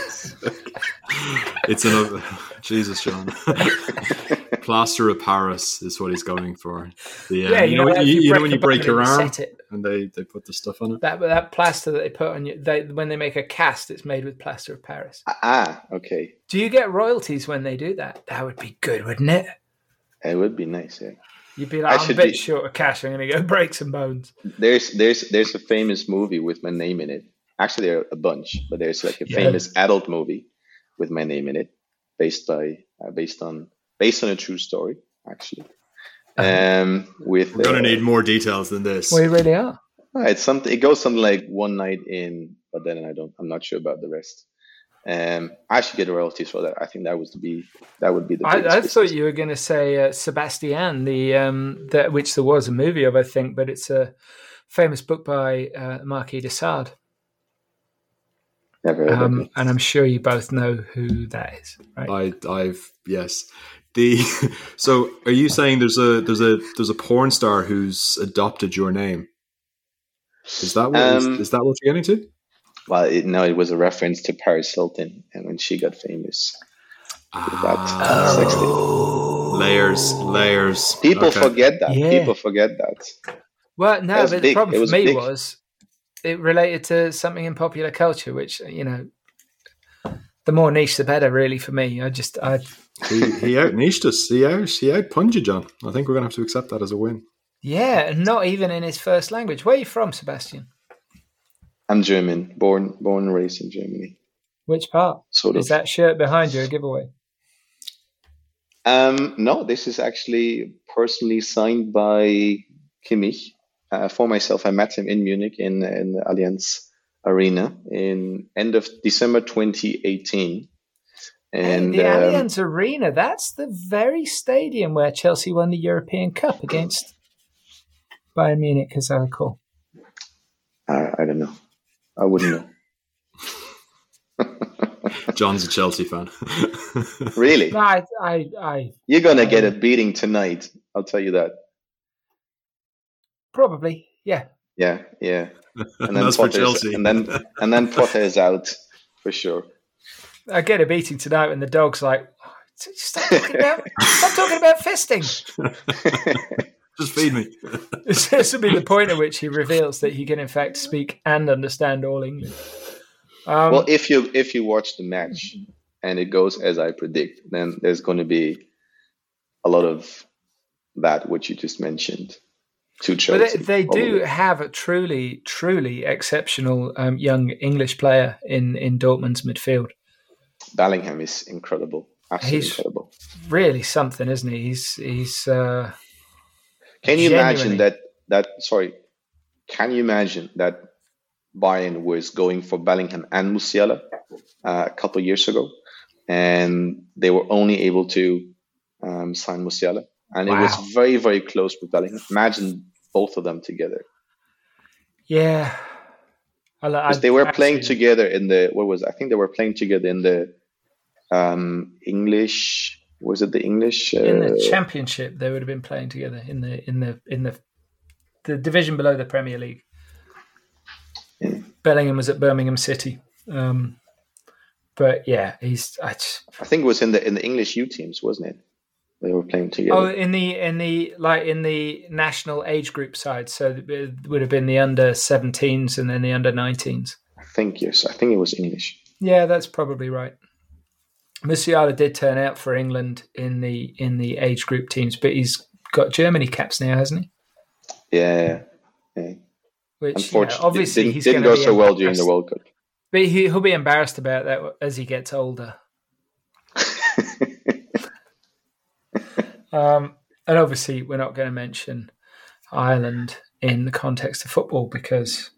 It's another Jesus, John. Plaster of Paris is what he's going for. The, um, Yeah, you, know, that you, if you know break when the you break bone your and you arm set it. and they, they put the stuff on it. That that plaster that they put on you, they, when they make a cast, it's made with plaster of Paris. Ah, okay. Do you get royalties when they do that? That would be good, wouldn't it? It would be nice, yeah. You'd be like, I I'm a should bit be- short of cash. I'm going to go break some bones. There's there's there's a famous movie with my name in it. Actually, there are a bunch, but there's like a Yeah. famous adult movie with my name in it, based by uh, based on based on a true story, actually. Um, with We're gonna uh, need more details than this. We really are. uh, it's something. It goes something like one night in, but then I don't. I'm not sure about the rest. Um, I should get royalties for that. I think that was to be that would be the. I, biggest I thought business. you were going to say uh, Sebastian, the um, that which there was a movie of, I think, but it's a famous book by uh, Marquis de Sade, Never heard of um, it. and I'm sure you both know who that is, right? I, I've yes. The so are you saying there's a there's a there's a porn star who's adopted your name? Is that what is, Um, is that what you're getting to? Well, it, no, it was a reference to Paris Hilton, and when she got famous. Ah, sex tape. layers, layers. People Okay. forget that. Yeah. People forget that. Well, no, It was but big. the problem It for was me big. was it related to something in popular culture, which, you know, the more niche, the better, really, for me. I just, I, He, he out niched us. He out he out punched you, John. I think we're gonna have to accept that as a win. yeah, and not even in his first language. Where are you from, Sebastian? I'm German, born born and raised in Germany. Which part? Sort of. Is that shirt behind you a giveaway? Um, no, this is actually personally signed by Kimmich. Uh, for myself, I met him in Munich in, in the Allianz Arena in end of December twenty eighteen. And the um, Allianz Arena, that's the very stadium where Chelsea won the European Cup against Bayern Munich, as I recall. Uh, I don't know. I wouldn't know. John's a Chelsea fan. Really? No, I, I, I You're gonna I, get a beating tonight. I'll tell you that. Probably, yeah. Yeah, yeah. And then then for Potter's, Chelsea. and then and then Potter is out for sure. I get a beating tonight when the dog's like, oh, stop talking about, stop talking about fisting. Just feed me. This will be the point at which he reveals that he can, in fact, speak and understand all English. Um, Well, if you if you watch the match and it goes as I predict, then there's going to be a lot of that which you just mentioned. To but Chelsea, they, they do probably. have a truly, truly exceptional um, young English player in, in Dortmund's midfield. Bellingham is incredible, absolutely He's- incredible. Really something, isn't he? He's he's. Uh, Can you imagine genuinely- that? That sorry, can you imagine that Bayern was going for Bellingham and Musiala uh, a couple of years ago, and they were only able to um, sign Musiala, and it Wow. was very very close with Bellingham. Imagine both of them together, Yeah, I, li- because I they were playing actually- together in the what was it? I think they were playing together in the um, English. Was it the English? Uh, in the Championship. They would have been playing together in the in the in the the division below the Premier League. Yeah. Bellingham was at Birmingham City, um, but yeah, he's. I just, I think it was in the in the English U teams, wasn't it? They were playing together. oh, in the in the like in the national age group side, so it would have been the under seventeens and then the under nineteens. I think yes. I think it was English. Yeah, that's probably right. Musiala did turn out for England in the in the age group teams, but he's got Germany caps now, hasn't he? Yeah. yeah. Which you know, Unfortunately, obviously didn't, he's didn't going go to be so well during the embarrassed. World Cup. But he, he'll be embarrassed about that as he gets older. Um, and obviously, we're not going to mention Ireland in the context of football because,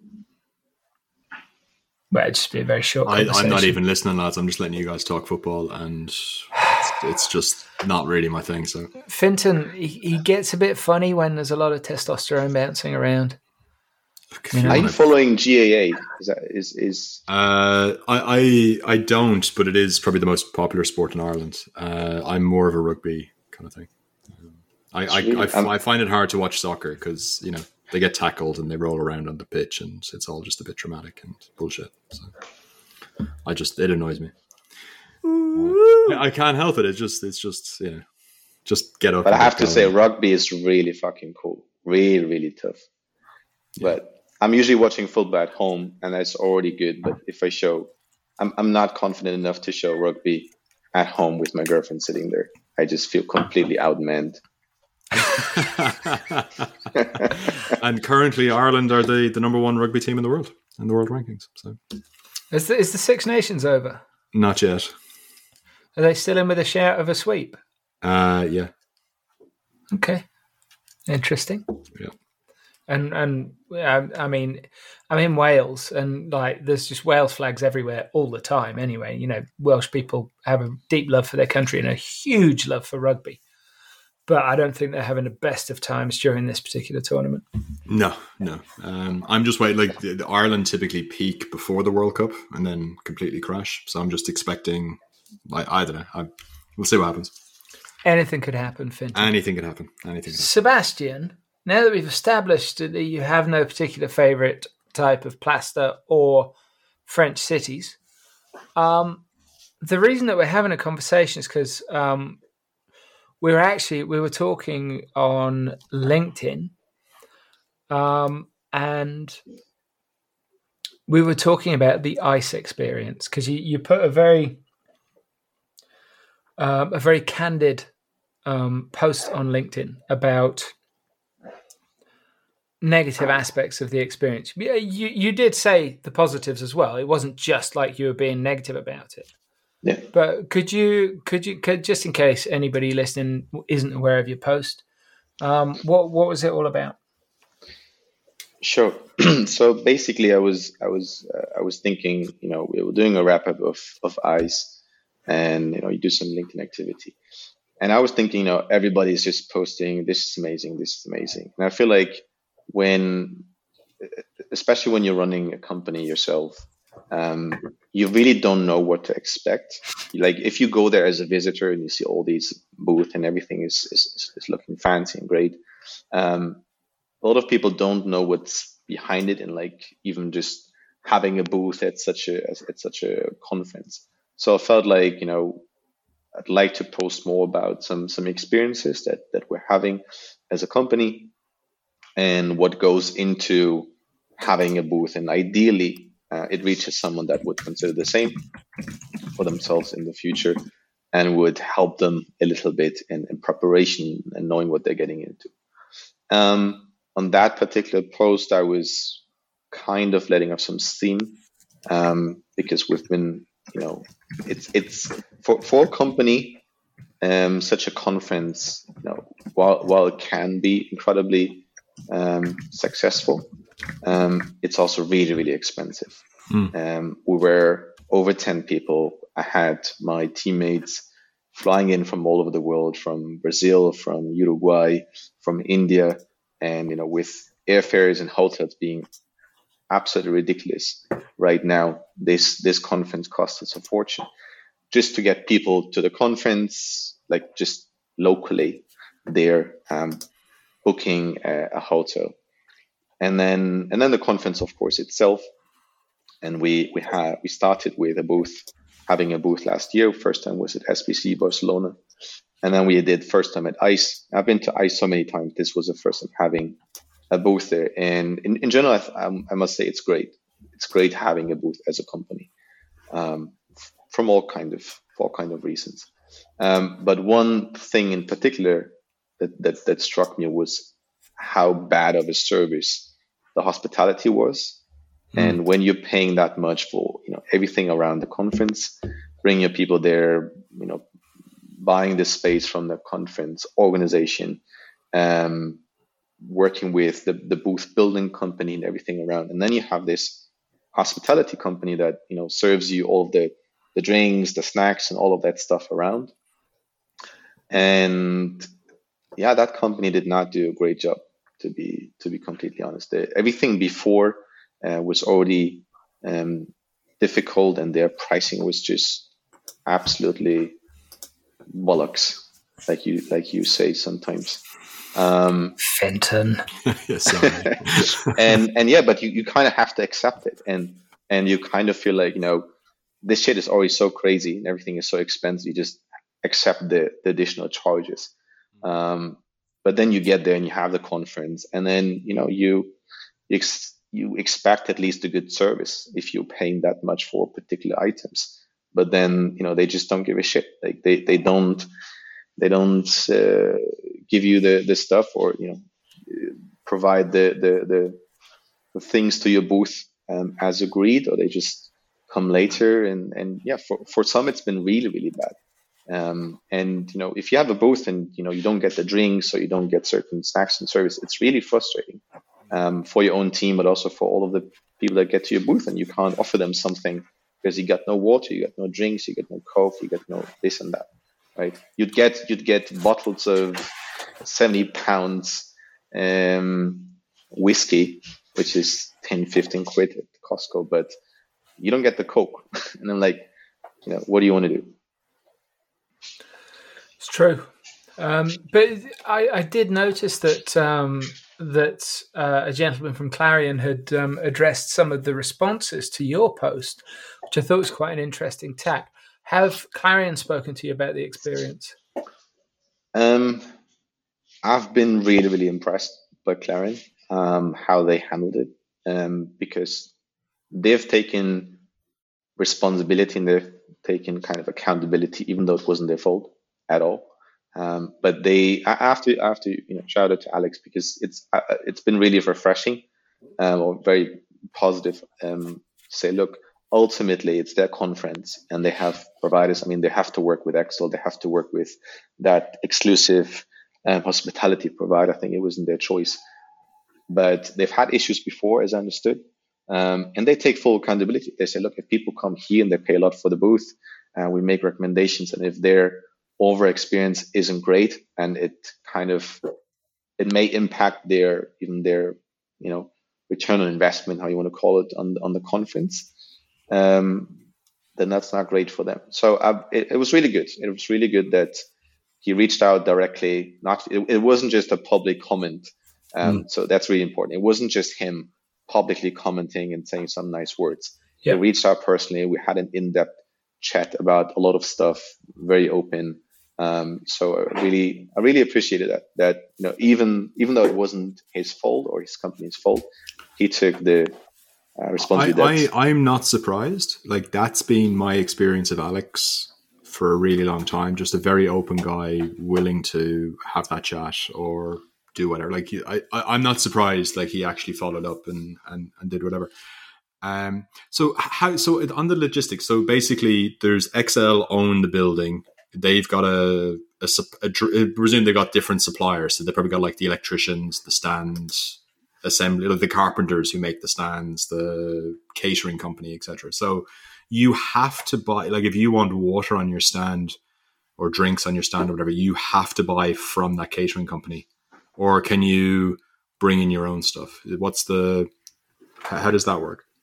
well, it'd just be a very short I, conversation. I'm not even listening, lads. I'm just letting you guys talk football, and it's, it's just not really my thing. So Finton, he, he gets a bit funny when there's a lot of testosterone bouncing around. if You you know, Are you wanna- following G A A? Is that is is Uh, I, I I don't, but it is probably the most popular sport in Ireland. Uh, I'm more of a rugby kind of thing. Um, I I, Really? I, f- Um, I find it hard to watch soccer because you know they get tackled and they roll around on the pitch and it's all just a bit dramatic and bullshit. So I just it annoys me. I, I can't help it. It's just it's just you know just get up. But I and have get to say, going. rugby is really fucking cool. Really, really tough. But I'm usually watching football at home, and that's already good. But if I show, I'm I'm not confident enough to show rugby at home with my girlfriend sitting there. I just feel completely outmanned. And currently, Ireland are the, the number one rugby team in the world in the world rankings. So Is the, is the Six Nations over? not yet. Are they still in with a shout of a sweep? Uh, yeah, Okay, interesting. yeah. And and um, I mean, I'm in Wales, and like there's just Wales flags everywhere all the time. Anyway, you know, Welsh people have a deep love for their country and a huge love for rugby. But I don't think they're having the best of times during this particular tournament. No, no. Um, I'm just waiting. Like the, the Ireland typically peak before the World Cup and then completely crash. So I'm just expecting. I, I don't know. I, we'll see what happens. Anything could happen, Finn. Anything could happen. Anything. Could happen. Sebastian, now that we've established that you have no particular favourite type of plaster or French cities, um, the reason that we're having a conversation is because um, we were actually we were talking on LinkedIn, um, and we were talking about the ICE experience because you, you put a very um, a very candid um, post on LinkedIn about negative aspects of the experience. You, you did say the positives as well. It wasn't just like you were being negative about it. Yeah. But could you, could you, could, just in case anybody listening isn't aware of your post, um, what what was it all about? Sure. So basically, I was I was uh, I was thinking, you know, we were doing a wrap up of of ICE, and you know, you do some LinkedIn activity, and I was thinking, you know, everybody's just posting, this is amazing, this is amazing, and I feel like when, especially when you're running a company yourself, um, you really don't know what to expect. Like if you go there as a visitor and you see all these booths and everything is, is, is looking fancy and great, um, a lot of people don't know what's behind it, and like even just having a booth at such a at such a conference. So I felt like, you know, I'd like to post more about some some experiences that that we're having as a company and what goes into having a booth, and ideally uh, it reaches someone that would consider the same for themselves in the future and would help them a little bit in, in preparation and knowing what they're getting into. Um, on that particular post, I was kind of letting off some steam um, because we've been, you know, it's it's for for a company, um, such a conference, you know, while while it can be incredibly um, successful, um, it's also really really expensive. Mm. Um, we were over ten people. I had my teammates flying in from all over the world, from Brazil, from Uruguay, from India, and you know, with airfares and hotels being absolutely ridiculous right now, this this conference costs us a fortune just to get people to the conference, like just locally there, um, booking a, a hotel, and then and then the conference, of course, itself. And we we had we started with a booth, having a booth last year. First time was at S B C Barcelona, and then we did first time at ICE. I've been to ICE so many times. This was the first time having a booth there, and in, in general, I, I must say it's great. It's great having a booth as a company, um, from all kind of for all kind of reasons. Um, but one thing in particular that, that that struck me was how bad of a service the hospitality was. And when you're paying that much for, you know, everything around the conference, bringing your people there, you know, buying the space from the conference organization, um, working with the, the booth building company and everything around. And then you have this hospitality company that, you know, serves you all of the, the drinks, the snacks and all of that stuff around. And yeah, that company did not do a great job, to be, to be completely honest. Everything before Uh, was already um, difficult, and their pricing was just absolutely bollocks, like you like you say sometimes. Um, Fenton. and and yeah, but you, you kind of have to accept it, and and you kind of feel like, you know, this shit is already so crazy and everything is so expensive. You just accept the, the additional charges. Um, but then you get there and you have the conference, and then, you know, you you. Ex- you expect at least a good service if you're paying that much for particular items. But then, you know, they just don't give a shit. Like they, they don't, they don't uh, give you the, the stuff, or, you know, provide the, the, the, the things to your booth um, as agreed, or they just come later. And, and yeah, for, for some, it's been really, really bad. Um, and, you know, if you have a booth and, you know, you don't get the drinks or you don't get certain snacks and service, it's really frustrating. Um, for your own team, but also for all of the people that get to your booth, and you can't offer them something because you got no water, you got no drinks, you got no Coke, you got no this and that, right? You'd get you'd get bottles of seventy pounds um, whiskey, which is ten, fifteen quid at Costco, but you don't get the Coke. And I'm like, you know, what do you want to do? It's true. Um, but I, I did notice that um, that uh, a gentleman from Clarion had um, addressed some of the responses to your post, which I thought was quite an interesting tack. Have Clarion spoken to you about the experience? Um, I've been really, really impressed by Clarion, um, how they handled it, um, because they've taken responsibility and they've taken kind of accountability, even though it wasn't their fault at all. Um, but they, I have to, I have to, you know, shout out to Alex, because it's, uh, it's been really refreshing, um, or very positive, um, to say, look, ultimately it's their conference and they have providers. I mean, they have to work with Excel. They have to work with that exclusive um, hospitality provider. I think it wasn't their choice, but they've had issues before, as I understood. Um, and they take full accountability. They say, look, if people come here and they pay a lot for the booth, uh, we make recommendations. And if their over experience isn't great and it kind of, it may impact their, even their you know, return on investment, how you want to call it, on on the conference, um, then that's not great for them. So uh, it, it was really good. It was really good that he reached out directly. Not it, it wasn't just a public comment. Um, mm. So that's really important. It wasn't just him publicly commenting and saying some nice words. Yep. He reached out personally. We had an in-depth chat about a lot of stuff, very open. Um, so I really, I really appreciated that. That you know, even even though it wasn't his fault or his company's fault, he took the uh, responsibility. I, I, I'm not surprised. Like that's been my experience of Alex for a really long time. Just a very open guy, willing to have that chat or do whatever. Like I, I I'm not surprised. Like he actually followed up and and, and did whatever. Um. So how? So on the logistics. So basically, there's X L own the building. They've got a, a, a, a I presume they've got different suppliers. So they probably got like the electricians, the stands, assembly, like the carpenters who make the stands, the catering company, et cetera. So you have to buy, like if you want water on your stand or drinks on your stand or whatever, you have to buy from that catering company. Or can you bring in your own stuff? What's the, how does that work?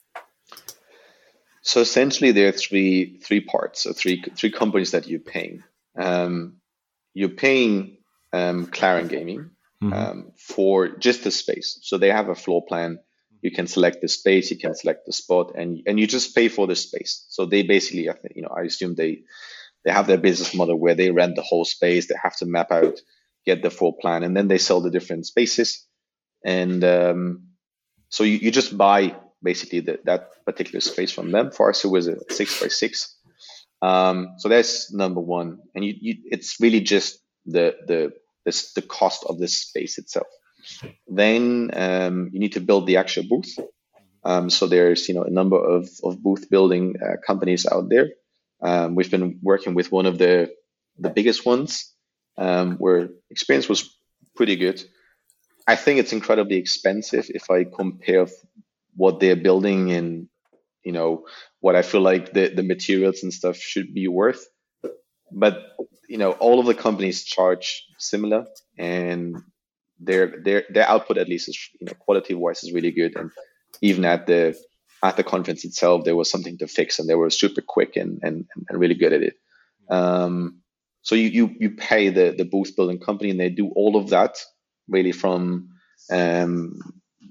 So essentially, there are three three parts, so three three companies that you're paying. Um, you're paying um, Clarion Gaming mm-hmm. um, for just the space. So they have a floor plan. You can select the space, you can select the spot, and and you just pay for the space. So they basically, I think, you know, I assume they they have their business model where they rent the whole space. They have to map out, get the floor plan, and then they sell the different spaces. And um, so you, you just buy basically the, that particular space from them. For us, it was a six by six. Um, so that's number one. And you, you, it's really just the, the, the, the cost of the space itself. Then um, you need to build the actual booth. Um, so there's, you know, a number of, of booth building uh, companies out there. Um, we've been working with one of the, the biggest ones um, where experience was pretty good. I think it's incredibly expensive if I compare what they're building and, you know, what I feel like the, the materials and stuff should be worth. But, you know, all of the companies charge similar, and their their their output, at least, is, you know, quality wise, is really good. And even at the at the conference itself, there was something to fix, and they were super quick and and, and really good at it. Um, so you, you you pay the the booth building company, and they do all of that really from um,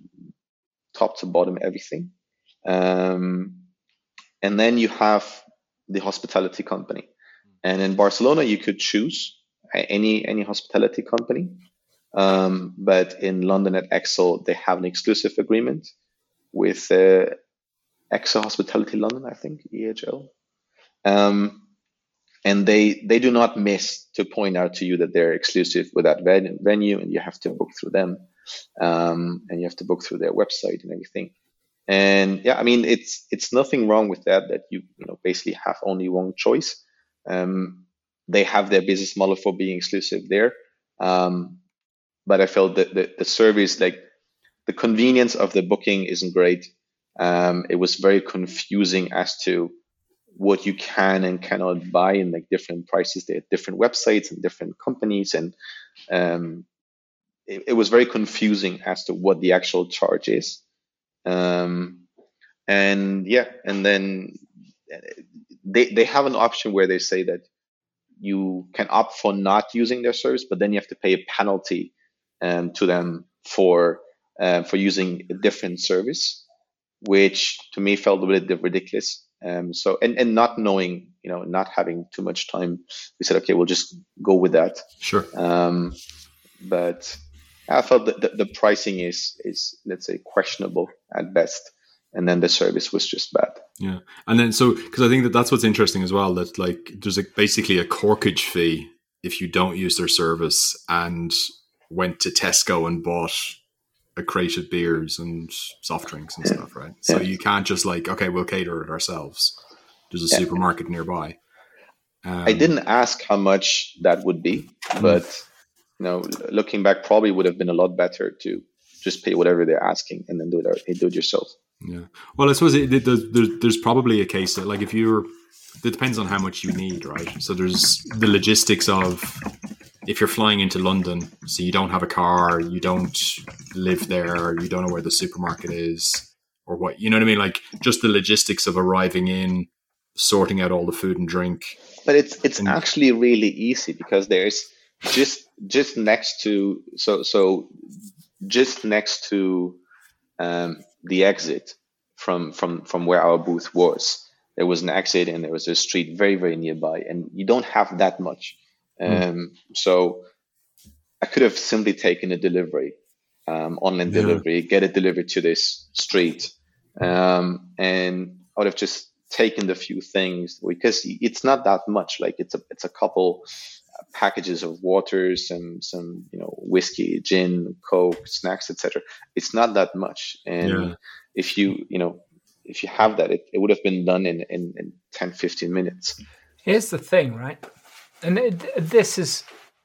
top to bottom, everything. Um, and then you have the hospitality company. And in Barcelona, you could choose any any hospitality company. Um, but in London at Excel, they have an exclusive agreement with uh, Excel Hospitality London, I think, E H L. Um, and they they do not miss to point out to you that they're exclusive with that venue, and you have to book through them. Um, and you have to book through their website and everything. And yeah, I mean, it's it's nothing wrong with that, that you you know basically have only one choice. Um, they have their business model for being exclusive there. Um, but I felt that the, the service, like the convenience of the booking isn't great. Um, it was very confusing as to what you can and cannot buy in like different prices. They had different websites and different companies, and um, it, it was very confusing as to what the actual charge is. Um, and yeah, and then they they have an option where they say that you can opt for not using their service, but then you have to pay a penalty um, to them for uh, for using a different service, which to me felt a bit ridiculous. Um, so and, and not knowing, you know, not having too much time, we said, okay, we'll just go with that. Sure. Um, but I felt that the, the pricing is is let's say questionable at best, and then the service was just bad. Yeah, and then so because I think that that's what's interesting as well, that like there's a, basically a corkage fee if you don't use their service and went to Tesco and bought a crate of beers and soft drinks and yeah. stuff, right? So yeah. you can't just like, okay, we'll cater it ourselves. There's a yeah. supermarket nearby. Um, I didn't ask how much that would be, but you know, looking back, probably would have been a lot better to just pay whatever they're asking and then do it, do it yourself. Yeah. Well, I suppose it, it, there's, there's probably a case that, like, if you're, it depends on how much you need, right? So there's the logistics of if you're flying into London, so you don't have a car, you don't live there, you don't know where the supermarket is or what, you know what I mean? Like just the logistics of arriving in, sorting out all the food and drink. But it's it's and, actually really easy because there's just just next to so so just next to um, the exit from from from where our booth was, there was an exit and there was a street very very nearby, and you don't have that much. Um, mm. So I could have simply taken a delivery, um, online yeah. delivery, get it delivered to this street, um, and I would have just taken the few things because it's not that much. Like it's a it's a couple packages of water, some some you know whiskey, gin, Coke, snacks, et cetera. It's not that much, and yeah. if you you know if you have that, it, it would have been done in, in in ten, fifteen minutes. Here's the thing, right? And it, this is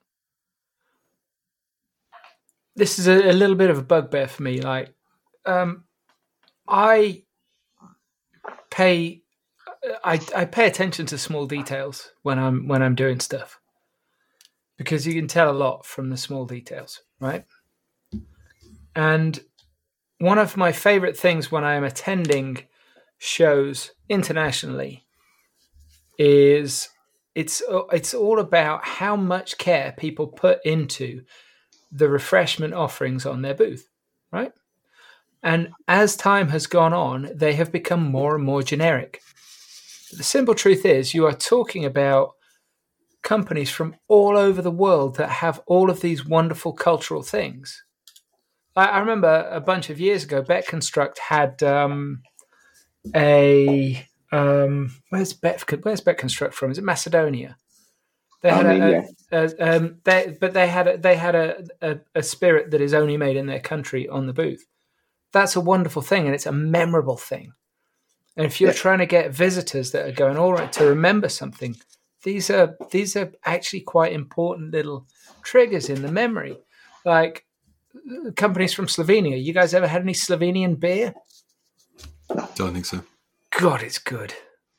this is a, a little bit of a bugbear for me. Like, um, I pay I I pay attention to small details when I'm when I'm doing stuff, because you can tell a lot from the small details, right? And one of my favorite things when I am attending shows internationally is it's it's all about how much care people put into the refreshment offerings on their booth, right? And as time has gone on, they have become more and more generic. The simple truth is you are talking about companies from all over the world that have all of these wonderful cultural things. I, I remember a bunch of years ago, Bet Construct had um, a um, where's Bet where's Bet Construct from? Is it Macedonia? They had I mean, a, yeah. a, a um, they, but they had a, they had a, a, a spirit that is only made in their country on the booth. That's a wonderful thing, and it's a memorable thing. And if you're yeah. trying to get visitors that are going all right to remember something, these are these are actually quite important little triggers in the memory. Like companies from Slovenia. You guys ever had any Slovenian beer? No. Don't think so. God, it's good.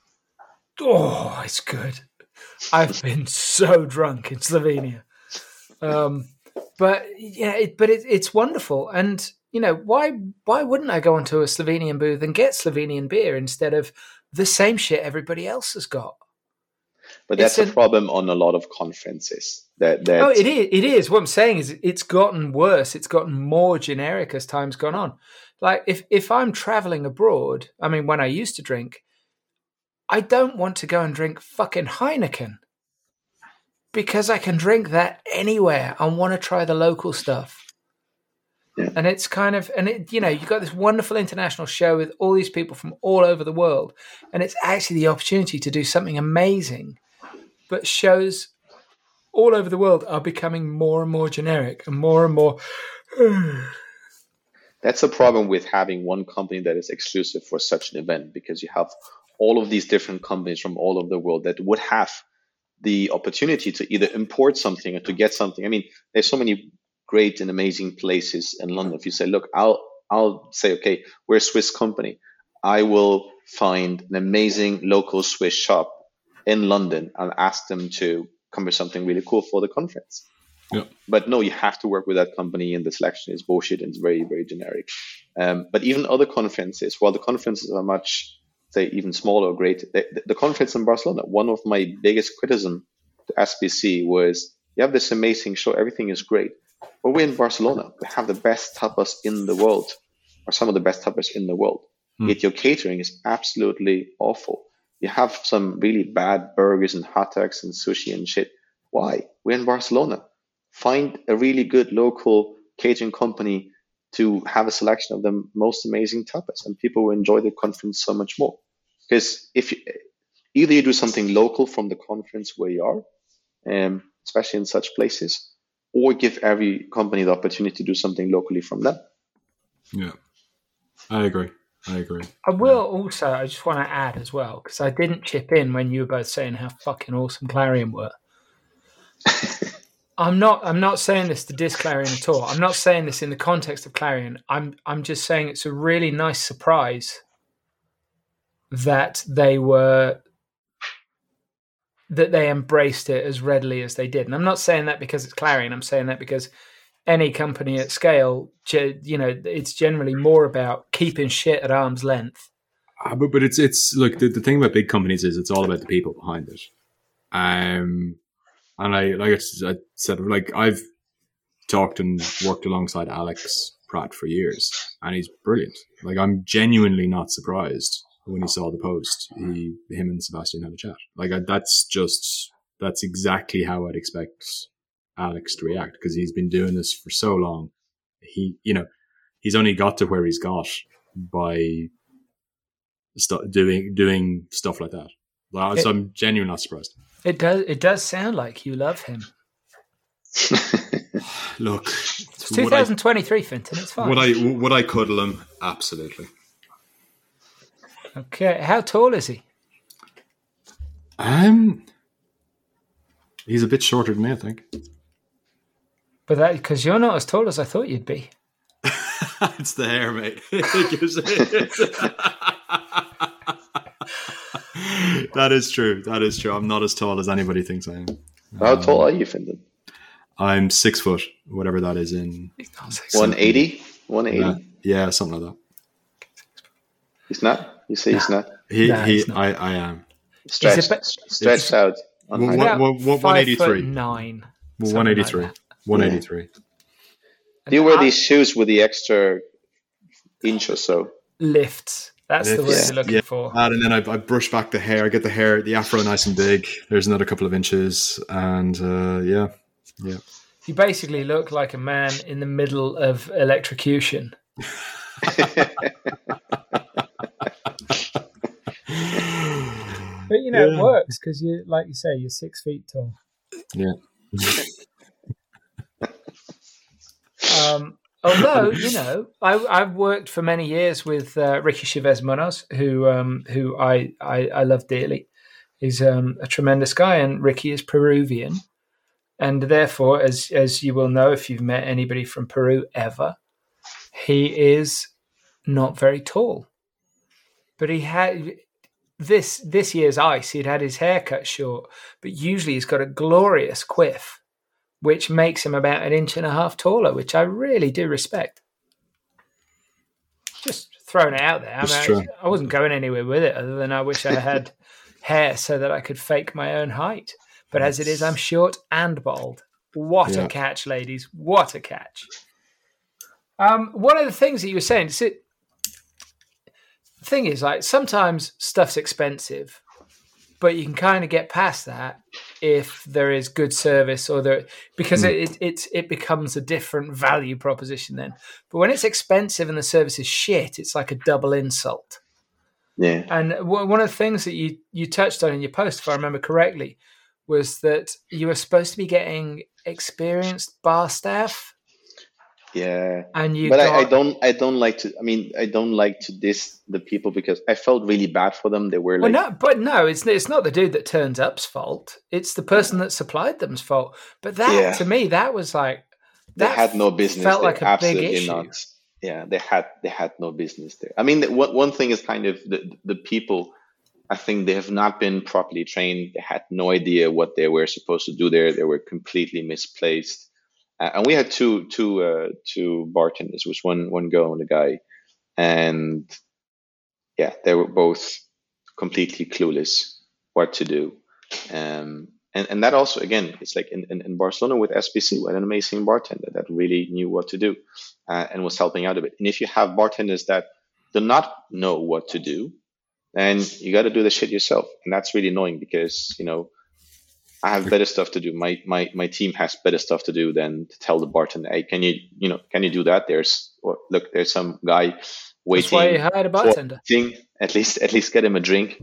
Oh, it's good. I've been so drunk in Slovenia. Um, but yeah, it, but it, it's wonderful. And you know, why why wouldn't I go onto a Slovenian booth and get Slovenian beer instead of the same shit everybody else has got? But that's a, a problem on a lot of conferences. That, that oh, it is. It is. What I'm saying is, it's gotten worse. It's gotten more generic as time's gone on. Like if if I'm traveling abroad, I mean, when I used to drink, I don't want to go and drink fucking Heineken because I can drink that anywhere. I want to try the local stuff. Yeah. And it's kind of, and it, you know, you've got this wonderful international show with all these people from all over the world. And it's actually the opportunity to do something amazing. But shows all over the world are becoming more and more generic and more and more. That's a problem with having one company that is exclusive for such an event, because you have all of these different companies from all over the world that would have the opportunity to either import something or to get something. I mean, there's so many great and amazing places in London. If you say, look, I'll I'll say, okay, we're a Swiss company. I will find an amazing local Swiss shop in London and ask them to come with something really cool for the conference. Yeah. But no, you have to work with that company, and the selection is bullshit and it's very, very generic. Um, but even other conferences, while the conferences are much, say, even smaller or great, the, the conference in Barcelona, one of my biggest criticism to S B C was, you have this amazing show, everything is great. But we're in Barcelona. We have the best tapas in the world, or some of the best tapas in the world. Mm. Yet your catering is absolutely awful. You have some really bad burgers and hot dogs and sushi and shit. Why? We're in Barcelona. Find a really good local catering company to have a selection of the most amazing tapas, and people will enjoy the conference so much more. Because if you, either you do something local from the conference where you are, um, especially in such places, or give every company the opportunity to do something locally from them. Yeah, I agree. I agree. I will also, I just want to add as well, because I didn't chip in when you were both saying how fucking awesome Clarion were. I'm not I'm not saying this to diss Clarion at all. I'm not saying this in the context of Clarion. I'm I'm just saying it's a really nice surprise that they were that they embraced it as readily as they did. And I'm not saying that because it's Clarion. I'm saying that because any company at scale, you know, it's generally more about keeping shit at arm's length. Uh, but but it's it's look the, the thing about big companies is it's all about the people behind it. Um, and I like I said, like I've talked and worked alongside Alex Pratt for years, and he's brilliant. Like I'm genuinely not surprised when he saw the post. He, him, and Sebastian had a chat. Like I, that's just that's exactly how I'd expect Alex to react, because he's been doing this for so long. He, you know, he's only got to where he's got by st- doing doing stuff like that. Well, so I'm genuinely not surprised. It does. It does sound like you love him. Look, it's twenty twenty-three, Fintan. It's fine. Would I would I cuddle him? Absolutely. Okay, how tall is he? Um, he's a bit shorter than me, I think. But that because you're not as tall as I thought you'd be. It's the hair, mate. That is true. That is true. I'm not as tall as anybody thinks I am. How tall are you, Fintan? I'm six foot, whatever that is in one eighty. One eighty. Yeah, yeah, something like that. He's not. You say no. he's not. He, no, he, he's not. I, I am. Stretched, bit, stretched out. What, what, what, what, one eighty-three. Nine. Well, one eighty-three. Like one eighty-three. Yeah. Do you wear these shoes with the extra inch or so? Lifts. That's Lifts. The word yeah. you're looking yeah. for. And then I, I brush back the hair. I get the hair, the afro nice and big. There's another couple of inches. And uh, yeah, yeah. You basically look like a man in the middle of electrocution. But you know, yeah. It works because you, like you say, you're six feet tall. Yeah. um, although you know, I, I've worked for many years with uh, Ricky Chavez Munoz, who um, who I, I I love dearly. He's um, a tremendous guy, and Ricky is Peruvian, and therefore, as as you will know if you've met anybody from Peru ever, he is not very tall. But he had. This this year's ice, he'd had his hair cut short, but usually he's got a glorious quiff, which makes him about an inch and a half taller, which I really do respect. Just throwing it out there. I mean, I, I wasn't going anywhere with it other than I wish I had hair so that I could fake my own height. But as it is, I'm short and bald. What yeah. a catch, ladies. What a catch. Um, one of the things that you were saying, is it, the thing is, like, sometimes stuff's expensive, but you can kind of get past that if there is good service or there, because mm. it, it it becomes a different value proposition then. But when it's expensive and the service is shit, it's like a double insult. Yeah. And w- one of the things that you, you touched on in your post, if I remember correctly, was that you were supposed to be getting experienced bar staff. Yeah, and you but got... I, I don't. I don't like to. I mean, I don't like to diss the people because I felt really bad for them. They were like, well, no, but no, it's it's not the dude that turns up's fault. It's the person that supplied them's fault. But that yeah. to me, that was like that they had no business. Felt there. like a Absolutely big issue. Not. Yeah, they had they had no business there. I mean, the, one one thing is kind of the the people. I think they have not been properly trained. They had no idea what they were supposed to do there. They were completely misplaced. Uh, and we had two two uh, two bartenders. It was one one girl and a guy, and yeah, they were both completely clueless what to do. Um, and and that also, again, it's like in, in, in Barcelona with S B C, we had an amazing bartender that really knew what to do uh, and was helping out a bit. And if you have bartenders that do not know what to do, then you got to do the shit yourself, and that's really annoying because you know. I have better stuff to do. My my my team has better stuff to do than to tell the bartender, "Hey, can you you know can you do that?" There's or look, there's some guy waiting. That's why you hired a bartender. Thing. At least at least get him a drink.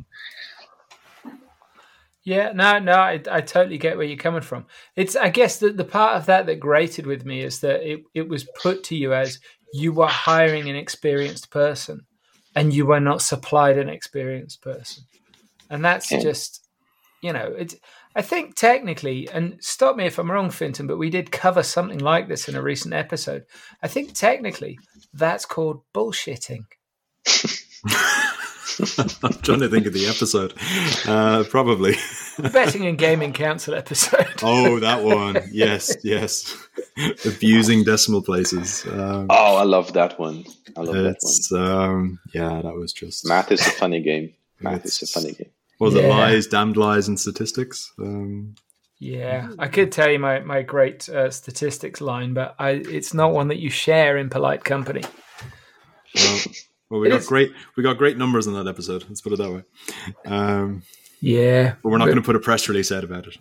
Yeah, no, no, I, I totally get where you're coming from. It's I guess the the part of that that grated with me is that it it was put to you as you were hiring an experienced person, and you were not supplied an experienced person, and that's yeah. just you know it's. I think technically, and stop me if I'm wrong, Fintan, but we did cover something like this in a recent episode. I think technically that's called bullshitting. I'm trying to think of the episode. Uh, probably. The Betting and Gaming Council episode. Oh, that one. Yes, yes. Abusing decimal places. Um, Oh, I love that one. I love that one. it's um, yeah, that was just Math is a funny game. Math is a It's- funny game. was it Yeah. lies, damned lies, and statistics. Um, Yeah, I could tell you my my great uh, statistics line, but I, it's not one that you share in polite company. well, well, we It got is- great, we got great numbers in that episode. Let's put it that way. Um, Yeah, but we're not going to put a press release out about it.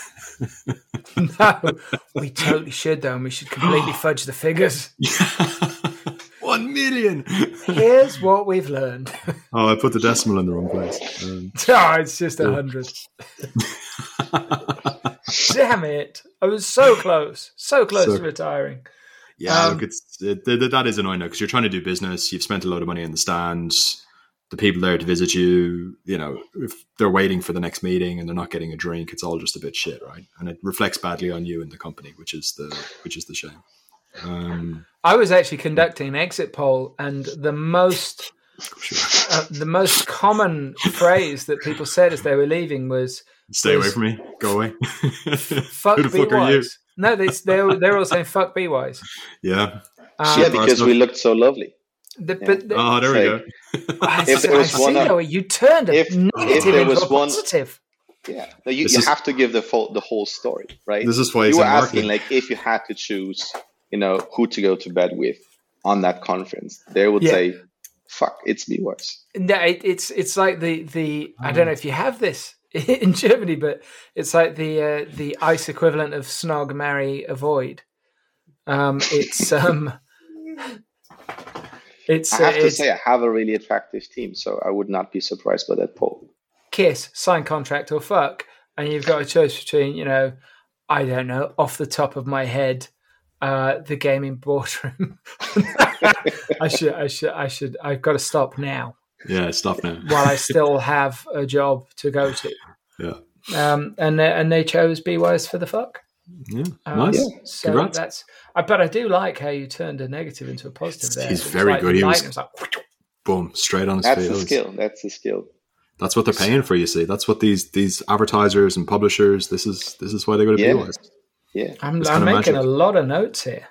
no, we totally should though, and we should completely fudge the figures. One million. Here's what we've learned. Oh, I put the decimal in the wrong place. Um, Oh, it's just a hundred. Damn it! I was so close, so close So- to retiring. yeah, Um, look, it's it, th- that is annoying because you're trying to do business. You've spent a load of money in the stands. The people there to visit you, you know, if they're waiting for the next meeting and they're not getting a drink, it's all just a bit shit, right? And it reflects badly on you and the company, which is the which is the shame. Um, I was actually conducting an exit poll, and the most uh, the most common phrase that people said as they were leaving was Stay away Was- from me. Go away. "fuck Who the fuck are you? B-Wise." No, they they were, they were all saying "fuck B-Wise." Yeah. Um, Yeah, because we looked so lovely. the, but the, Oh, there we Say- go. I, if there was I one see, up- though, you turned a if- negative if there into was a one- positive. Yeah, no, you, This you is- have to give the full, the whole story, right? This is why You it's were in asking marketing. like if you had to choose, you know, who to go to bed with on that conference, they would Yeah. say, "Fuck, it's me worse." No, it, it's it's like the the I Oh. don't know if you have this in Germany, but it's like the uh, the ice equivalent of snog, marry, avoid. Um, it's um, it's I have uh, to it's say, I have a really attractive team, so I would not be surprised by that poll. kiss, sign contract, or fuck, and you've got a choice between you know, I don't know, off the top of my head, uh, the gaming boardroom. I should I should I should I've got to stop now Yeah, stop now. while I still have a job to go to. Yeah. Um, and they- and they chose Be Wise for the fuck. Yeah. Um, Nice. So Congrats. that's. I, but I do like how you turned a negative into a positive. There, He's It was very like good. He was- lightning, it was like, Boom. Straight on his That's face. the skill. That's the skill. That's what they're paying for, you see. That's what these these advertisers and publishers, this is this is why they go to Yeah. B Y S. Yeah, I'm, It's I'm kinda making magic. a lot of notes here.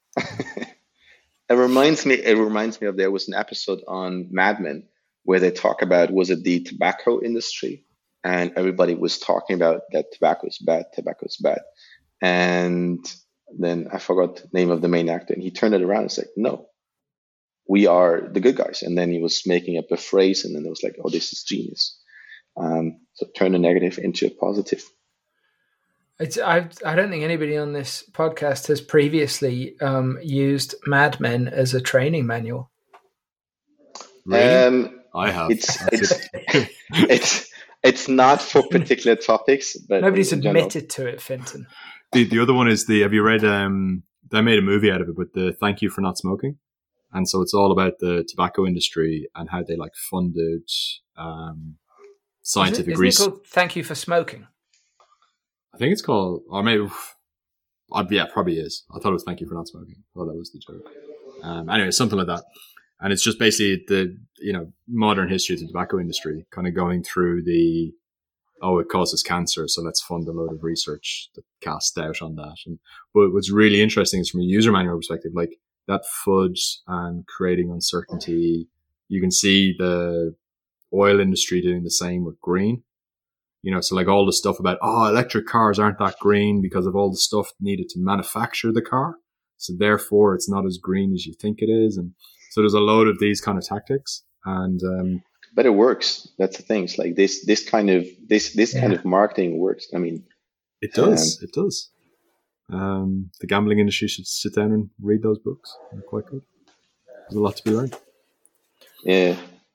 it reminds me. It reminds me of there was an episode on Mad Men where they talk about was it the tobacco industry, and everybody was talking about that tobacco is bad, tobacco is bad, and then I forgot the name of the main actor, and he turned it around and said, "No, we are the good guys." And then he was making up a phrase, and then it was like, "Oh, this is genius." Um, so turn a negative into a positive. It's, I I don't think anybody on this podcast has previously um, used Mad Men as a training manual. Really? Um, I have. it's it's it's it's not for particular topics, but Nobody's in general. admitted to it, Finton. the the other one is the have you read um they made a movie out of it, but the Thank You for Not Smoking. And so it's all about the tobacco industry and how they like funded um scientific Isn't it, isn't it research. called Thank You for Smoking? I think it's called, or maybe, uh, yeah, probably is. I thought it was Thank You for Not Smoking. I thought that was the joke. Um, anyway, something like that. And it's just basically the, you know, modern history of the tobacco industry, kind of going through the, oh, it causes cancer, so let's fund a load of research that casts doubt on that. And but what's really interesting is from a user manual perspective, like that fudge and creating uncertainty. You can see the oil industry doing the same with green. You know, so like all the stuff about, oh, electric cars aren't that green because of all the stuff needed to manufacture the car. So therefore it's not as green as you think it is. And so there's a load of these kind of tactics. And, um, But it works. That's the thing. It's like this this kind of this this kind Yeah. of marketing works. I mean, it does, it does. Um, the gambling industry should sit down and read those books. They're quite good. There's a lot to be learned. yeah.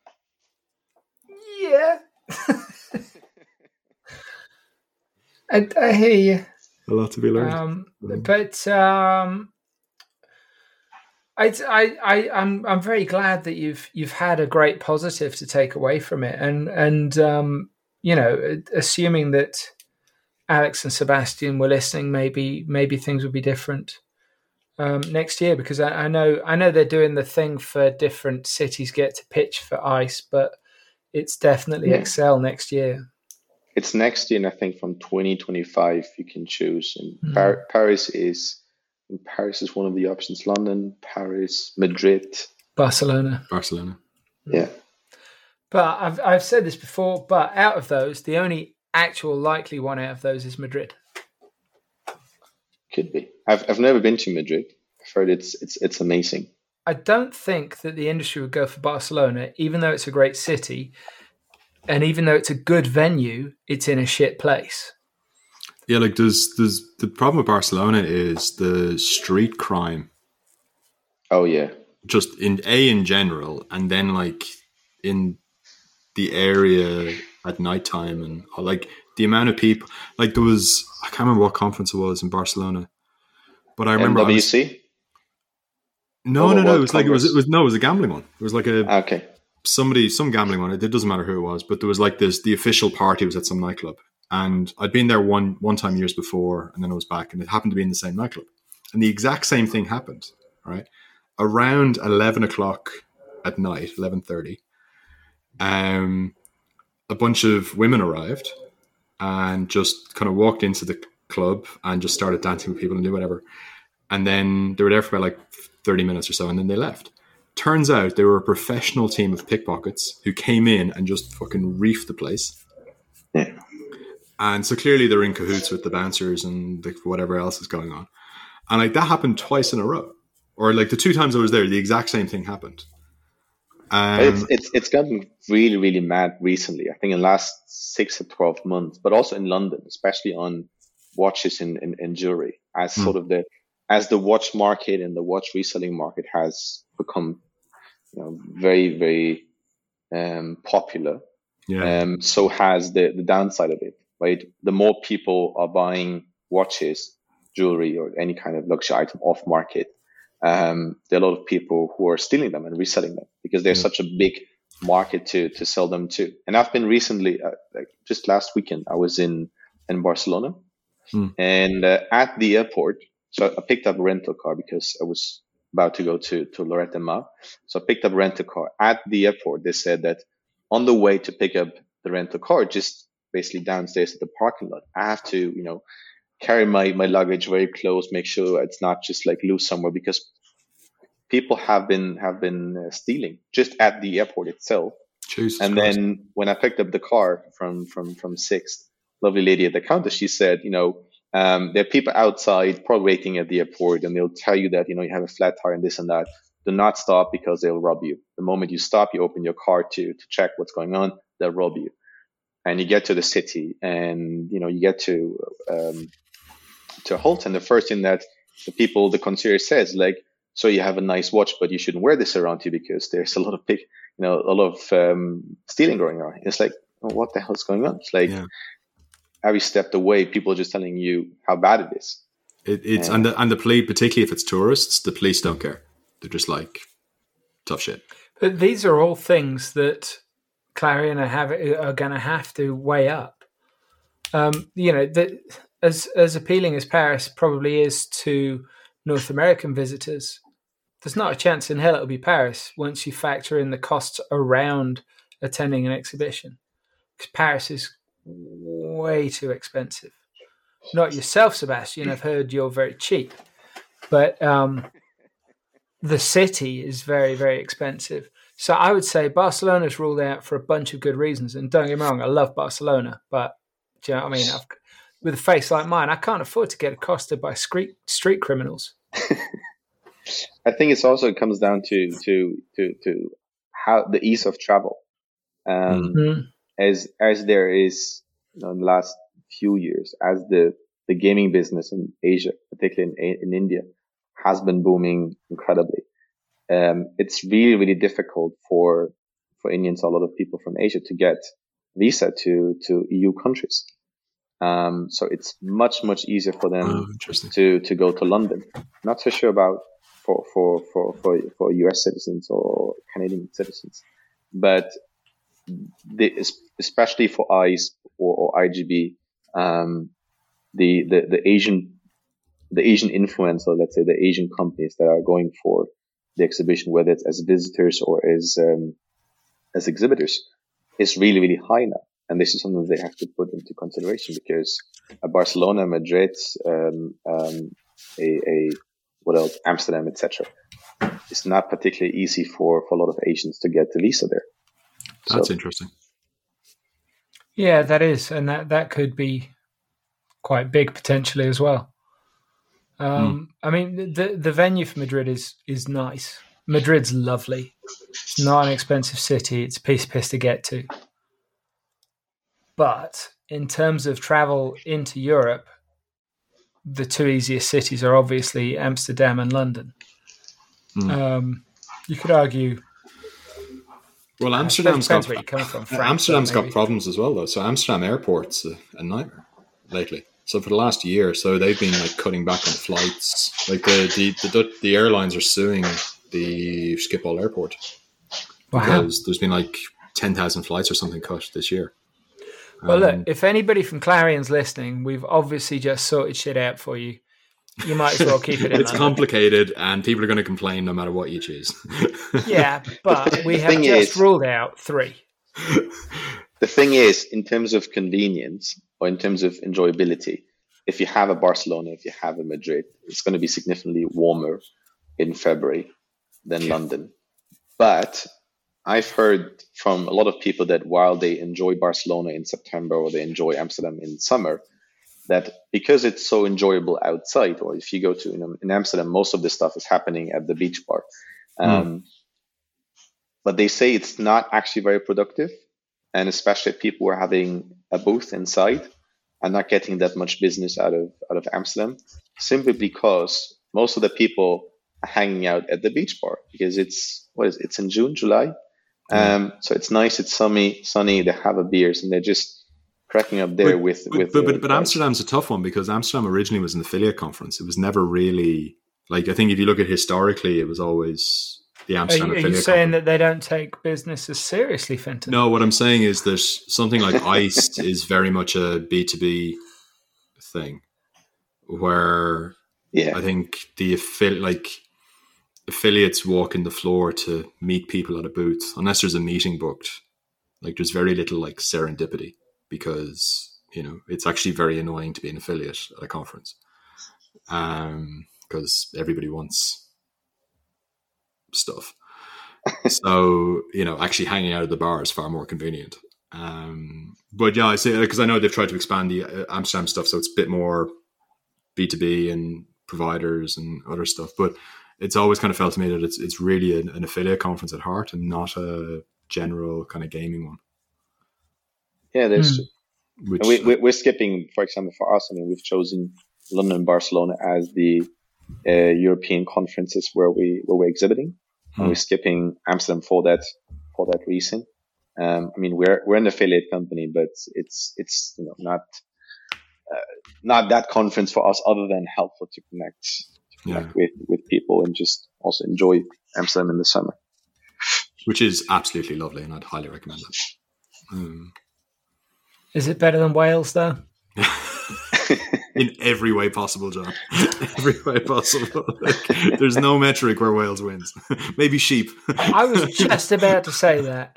Yeah. I, I hear you. A lot to be learned. Um, Mhm. but um, I, I, I, I'm, I'm very glad that you've, you've had a great positive to take away from it, and and um, you know, assuming that Alex and Sebastian were listening, maybe maybe things would be different um, next year, because I, I know I know they're doing the thing for different cities get to pitch for ICE, but it's definitely Yeah. Excel next year. It's next year, and I think from twenty twenty-five you can choose. And Mm. Par- Paris is Paris is one of the options. London, Paris, Madrid. Barcelona. Barcelona. Yeah. But I've I've said this before, but out of those, the only actual likely one out of those is Madrid. Could be. I've I've never been to Madrid. I've heard it's it's it's amazing. I don't think that the industry would go for Barcelona, even though it's a great city, and even though it's a good venue, it's in a shit place. Yeah, like there's there's the problem with Barcelona is the street crime, Oh yeah. just in a in general, and then like in the area at nighttime, and like the amount of people. Like there was, I can't remember what conference it was in Barcelona, but I remember I was- M W C. no, Oh, no, no. World It was like it was Congress. it was no, it was a gambling one. It was like a Okay. somebody some gambling one. It doesn't matter who it was, but there was like this. The official party was at some nightclub, and I'd been there one one time years before, and then I was back, and it happened to be in the same nightclub, and the exact same thing happened. Right around eleven o'clock at night, eleven thirty. Um, a bunch of women arrived and just kind of walked into the club and just started dancing with people and do whatever. And then they were there for about like thirty minutes or so, and then they left. Turns out they were a professional team of pickpockets who came in and just fucking reefed the place. Yeah. And so clearly they're in cahoots with the bouncers and the, whatever else is going on. And like that happened twice in a row. Or like the two times I was there, the exact same thing happened. Um, it's it's it's gotten really really mad recently. I think in the last six to twelve months, but also in London, especially on watches and, and, and jewelry, as Mm. sort of the as the watch market and the watch reselling market has become, you know, very very um, popular. yeah. Um, so has the the downside of it, right? The more people are buying watches, jewelry, or any kind of luxury item off market, um, there are a lot of people who are stealing them and reselling them because there's Mm. such a big market to to sell them to. And I've been recently, uh, like just last weekend, I was in in Barcelona, Mm. and uh, at the airport, so I picked up a rental car because I was about to go to to Lloret de Mar. So I picked up a rental car at the airport. They said that on the way to pick up the rental car, just basically downstairs at the parking lot, I have to, you know, carry my, my luggage very close, make sure it's not just like loose somewhere, because people have been have been uh, stealing just at the airport itself. Jesus And Christ. then when I picked up the car from from from Sixth, lovely lady at the counter, she said, you know, um, there are people outside probably waiting at the airport, and they'll tell you that, you know, you have a flat tire and this and that. Do not stop because they'll rob you. The moment you stop, you open your car to to check what's going on, they'll rob you. And you get to the city, and you know you get to um, to Holt, and the first thing that the people, the concierge says, like, so you have a nice watch, but you shouldn't wear this around you because there's a lot of big, you know, a lot of um, stealing going on. It's like, oh, what the hell's going on? It's like Yeah. every step away, people are just telling you how bad it is. It, it's Yeah. and the and the police, particularly if it's tourists, the police don't care. They're just like tough shit. But these are all things that Clarion are, have, are going to have to weigh up. Um, you know, that as as appealing as Paris probably is to North American visitors, there's not a chance in hell it'll be Paris once you factor in the costs around attending an exhibition. Because Paris is way too expensive. Not yourself, Sebastian. I've heard you're very cheap. But um, the city is very, very expensive. So I would say Barcelona's ruled out for a bunch of good reasons. And don't get me wrong, I love Barcelona. But, do you know what I mean? I've, with a face like mine, I can't afford to get accosted by street, street criminals. I think it's also it comes down to to to to how the ease of travel. Um, Mm. as as there is, you know, in the last few years, as the the gaming business in Asia, particularly in in India, has been booming incredibly. Um, it's really really difficult for for Indians, a lot of people from Asia, to get visa to to E U countries. Um, so it's much much easier for them Oh, interesting. to to go to London. Not so sure about for for for for, for U S citizens or Canadian citizens, but the, especially for ICE or, or I G B, um, the, the the Asian the Asian influencer, let's say the Asian companies that are going for the exhibition, whether it's as visitors or as um, as exhibitors, is really really high now. And this is something they have to put into consideration, because a Barcelona, Madrid, um, um, a, a what else, Amsterdam, et cetera, it's not particularly easy for, for a lot of Asians to get the visa there. That's So, interesting. Yeah, that is, and that, that could be quite big potentially as well. Um, mm. I mean, the the venue for Madrid is is nice. Madrid's lovely. It's not an expensive city. It's a piece of piss to get to. But in terms of travel into Europe, the two easiest cities are obviously Amsterdam and London. Mm. Um, you could argue. Well, Amsterdam's got where you're coming from. Frankfurt, Amsterdam's maybe. got problems as well, though. So Amsterdam airport's a, a nightmare lately. So for the last year, so they've been like cutting back on flights. Like the the the, the airlines are suing the Schiphol airport wow. because there's been like ten thousand flights or something cut this year. Well, um, look, if anybody from Clarion's listening, we've obviously just sorted shit out for you. You might as well keep it in. It's complicated, and people are going to complain no matter what you choose. Yeah, but we The have thing just is- ruled out three. the thing is, in terms of convenience or in terms of enjoyability, if you have a Barcelona, if you have a Madrid, it's going to be significantly warmer in February than Yeah. London. But I've heard from a lot of people that while they enjoy Barcelona in September or they enjoy Amsterdam in summer, that because it's so enjoyable outside, or if you go to, you know, in Amsterdam, most of the stuff is happening at the beach bar. Um, Mm. But they say it's not actually very productive. And especially if people were having a booth inside and not getting that much business out of out of Amsterdam, simply because most of the people are hanging out at the beach bar because it's, what is it? It's in June, July. Um, so it's nice, it's sunny, sunny, they have a beers and they're just cracking up there But- with, but, with but, the- but, but Amsterdam's a tough one because Amsterdam originally was an affiliate conference. It was never really like, I think if you look at historically, it was always the Are Amsterdam you, are affiliate you saying conference. that they don't take business as seriously, Fenton? No, what I'm saying is there's something like ICE is very much a B two B thing where yeah. I think the affi- like affiliates walk in the floor to meet people at a booth unless there's a meeting booked. Like there's very little like serendipity because, you know, it's actually very annoying to be an affiliate at a conference um, because everybody wants stuff. So, you know, actually hanging out at the bar is far more convenient. Um, but yeah, I say because I know they've tried to expand the uh, Amsterdam stuff, so it's a bit more B two B and providers and other stuff. But it's always kind of felt to me that it's it's really an, an affiliate conference at heart and not a general kind of gaming one. Yeah, there's Hmm. Which And we, we, we're skipping, for example, for us, I mean, we've chosen London and Barcelona as the uh, European conferences where we where we're exhibiting, Hmm. and we're skipping Amsterdam for that for that reason. Um, I mean, we're we're an affiliate company, but it's it's you know not uh, not that conference for us, other than helpful to connect, to connect Yeah. with with people and just also enjoy Amsterdam in the summer. which is absolutely lovely, and I'd highly recommend that. Um, Is it better than Wales, though? in every way possible, John. Every way possible. Like, there's no metric where Wales wins. Maybe sheep. I was just about to say that.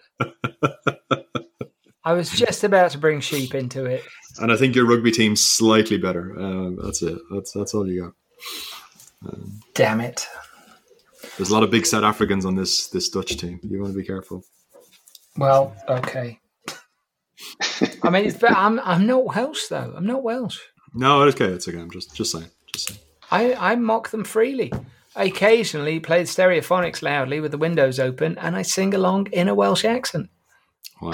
I was just about to bring sheep into it. And I think your rugby team's slightly better. Um, that's it. That's that's all you got. Um, Damn it. there's a lot of big South Africans on this this Dutch team. You want to be careful. Well, okay. I mean, it's, but I'm I'm not Welsh though. I'm not Welsh. No, it's okay. It's okay. I'm just just saying. Just saying. I, I mock them freely. I occasionally play the stereophonics loudly with the windows open, and I sing along in a Welsh accent. Wow.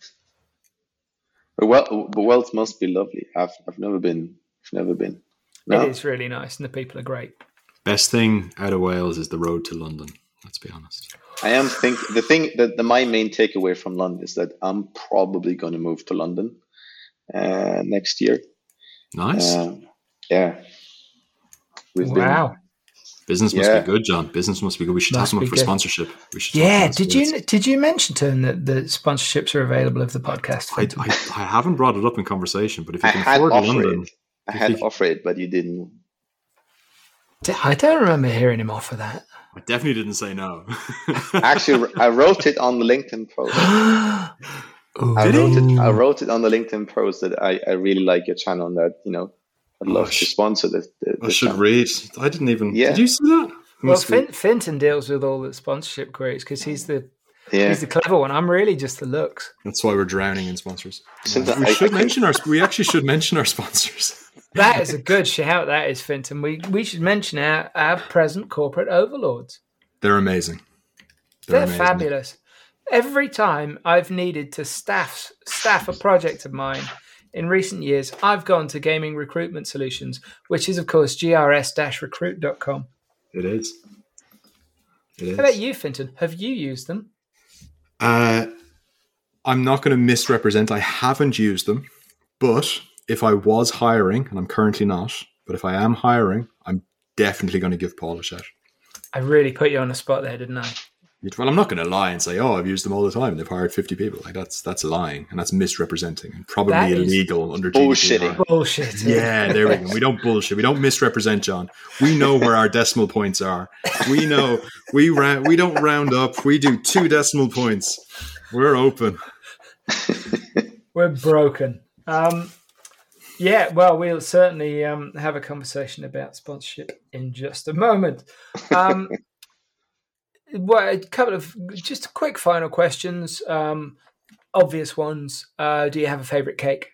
But well, but Wales must be lovely. I've I've never been. I've never been. No? It is really nice, and the people are great. Best thing out of Wales is the road to London. Let's be honest. I am think the thing that the my main takeaway from London is that I'm probably going to move to London uh, next year. Nice. Um, yeah. We've Wow. Business must yeah. be good, John. Business must be good. We should Must tap them be up for good. sponsorship. We should talk Yeah. about Did sports. you did you mention to him that the sponsorships are available of the podcast? I, I, I haven't brought it up in conversation, but if you I can had afford offered London, it. I if had you- offered it, but you didn't. I don't remember hearing him offer that. I definitely didn't say no. Actually, I wrote it on the LinkedIn post. Oh, I did wrote he? it. I wrote it on the LinkedIn post that I, I really like your channel and that, you know, I'd love Oh, to sponsor the, the, I the should channel. read. I didn't even. Yeah. Did you see that? Well, Must be- fin- Finton deals with all the sponsorship queries because he's the Yeah. he's the clever one. I'm really just the looks. That's why we're drowning in sponsors. Since we I- should I can- mention our. We actually should mention our sponsors. That is a good shout. That is Finton. We we should mention our, our present corporate overlords. They're amazing. They're, amazing. fabulous. Every time I've needed to staff staff a project of mine in recent years, I've gone to Gaming Recruitment Solutions, which is, of course, G R S recruit dot com. It is. It is. How about you, Finton? Have you used them? Uh, I'm not going to misrepresent. I haven't used them, but if I was hiring, and I'm currently not, but if I am hiring, I'm definitely going to give Paul a shout. I really put you on the spot there, didn't I? Well, I'm not going to lie and say, "Oh, I've used them all the time. They've hired fifty people." Like that's that's lying and that's misrepresenting and probably That is illegal under bullshitting. G D P R. Bullshit. Yeah, there we go. We don't bullshit. We don't misrepresent, John. We know where our decimal points are. We know we round. We don't round up. We do two decimal points. We're open. We're broken. Um, yeah, well, we'll certainly um, have a conversation about sponsorship in just a moment. Um, well, a couple of just quick final questions, um, obvious ones. Uh, do you have a favorite cake?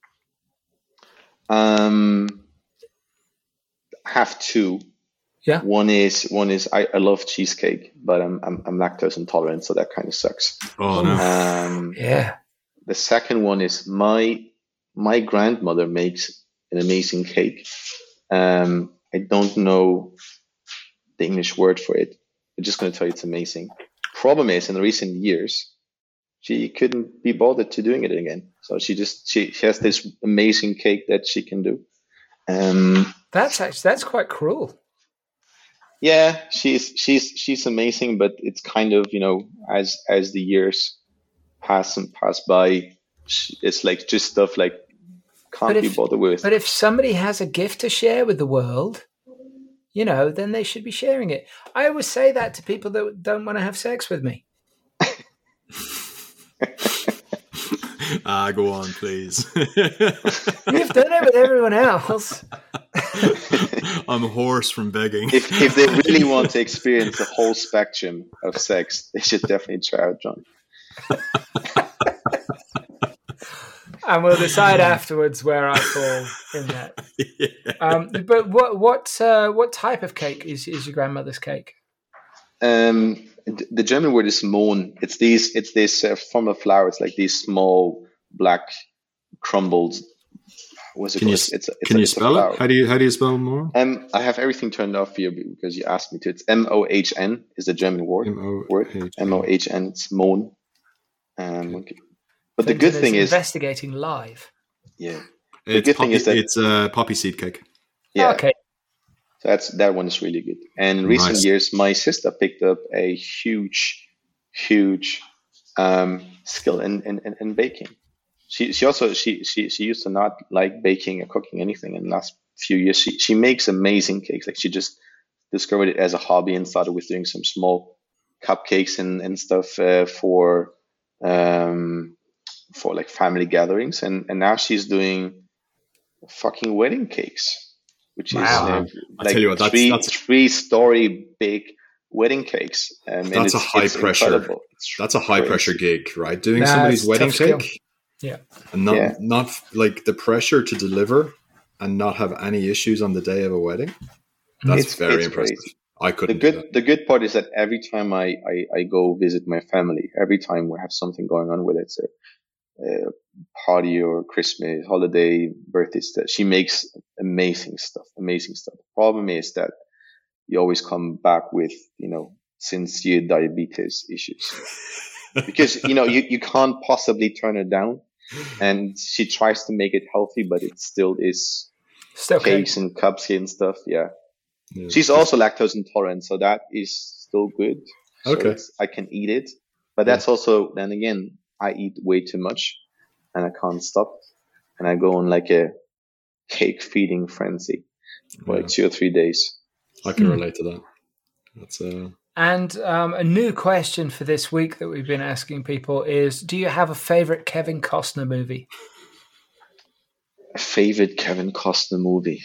Um, I have two. Yeah. One is one is I, I love cheesecake, but I'm, I'm I'm lactose intolerant, so that kind of sucks. Oh no! Um, Yeah. the second one is my my grandmother makes an amazing cake. Um, I don't know the English word for it. I'm just going to tell you it's amazing. Problem is, in the recent years, she couldn't be bothered to doing it again. So she just she, she has this amazing cake that she can do. Um, That's actually that's quite cruel. yeah, she's she's she's amazing, but it's kind of, you know, as as the years pass and pass by, she, it's like just stuff like can't But be if- bothered with. But if somebody has a gift to share with the world, you know, then they should be sharing it. I always say that to people that don't want to have sex with me. Ah, go on, please. You've done it with everyone else. I'm hoarse from begging. if if they really want to experience the whole spectrum of sex, they should definitely try out John. And we'll decide afterwards where I fall in that. Yeah. Um, but what what uh, what type of cake is, is your grandmother's cake? Um, th- the German word is Mohn. It's these. It's this uh, form of flour. It's like these small black crumbled. What's it Can you called? It's, it's can a- you it's a spell flour. it? How do you how do you spell more? Um, I have everything turned off for you because you asked me to. It's M O H N is the German word. Word M O H N. It's Mohn. Um, okay. But the good Finton thing is, investigating live. yeah, the It's good thing poppy, is that- it's a poppy seed cake. yeah. Okay. So that's that one is really good. And in recent Nice. years, my sister picked up a huge, huge um, skill in, in, in, in baking. She she also she, she she used to not like baking or cooking anything. In the last few years, she she makes amazing cakes. Like she just discovered it as a hobby and started with doing some small cupcakes and and stuff uh, for um for like family gatherings. And and now she's doing fucking wedding cakes. Which Wow. is uh, I like tell you what, that's- three that's- three story big wedding cakes. Um, and That's a it's, high it's pressure- incredible. It's That's a high crazy. pressure gig, right? Doing Nah, somebody's it's a wedding tough skill. cake, Yeah. and not Yeah. not like the pressure to deliver and not have any issues on the day of a wedding. That's It's- very it's impressive. crazy. I The couldn't do that. good the good part is that every time I, I, I go visit my family, every time we have something going on with it, so uh, party or Christmas, holiday, birthdays, that she makes amazing stuff, amazing stuff. The problem is that you always come back with, you know, sincere diabetes issues because, you know, you, you can't possibly turn her down, and she tries to make it healthy, but it still is Still cake. cakes and cupcakes and stuff. Yeah. Yeah. She's also lactose intolerant, so that is still good. So Okay. it's- I can eat it, but that's also, then again, I eat way too much and I can't stop. And I go on like a cake feeding frenzy for like Yeah. two or three days. I can Hmm. relate to that. That's uh, And um, a new question for this week that we've been asking people is, do you have a favorite Kevin Costner movie? A favorite Kevin Costner movie?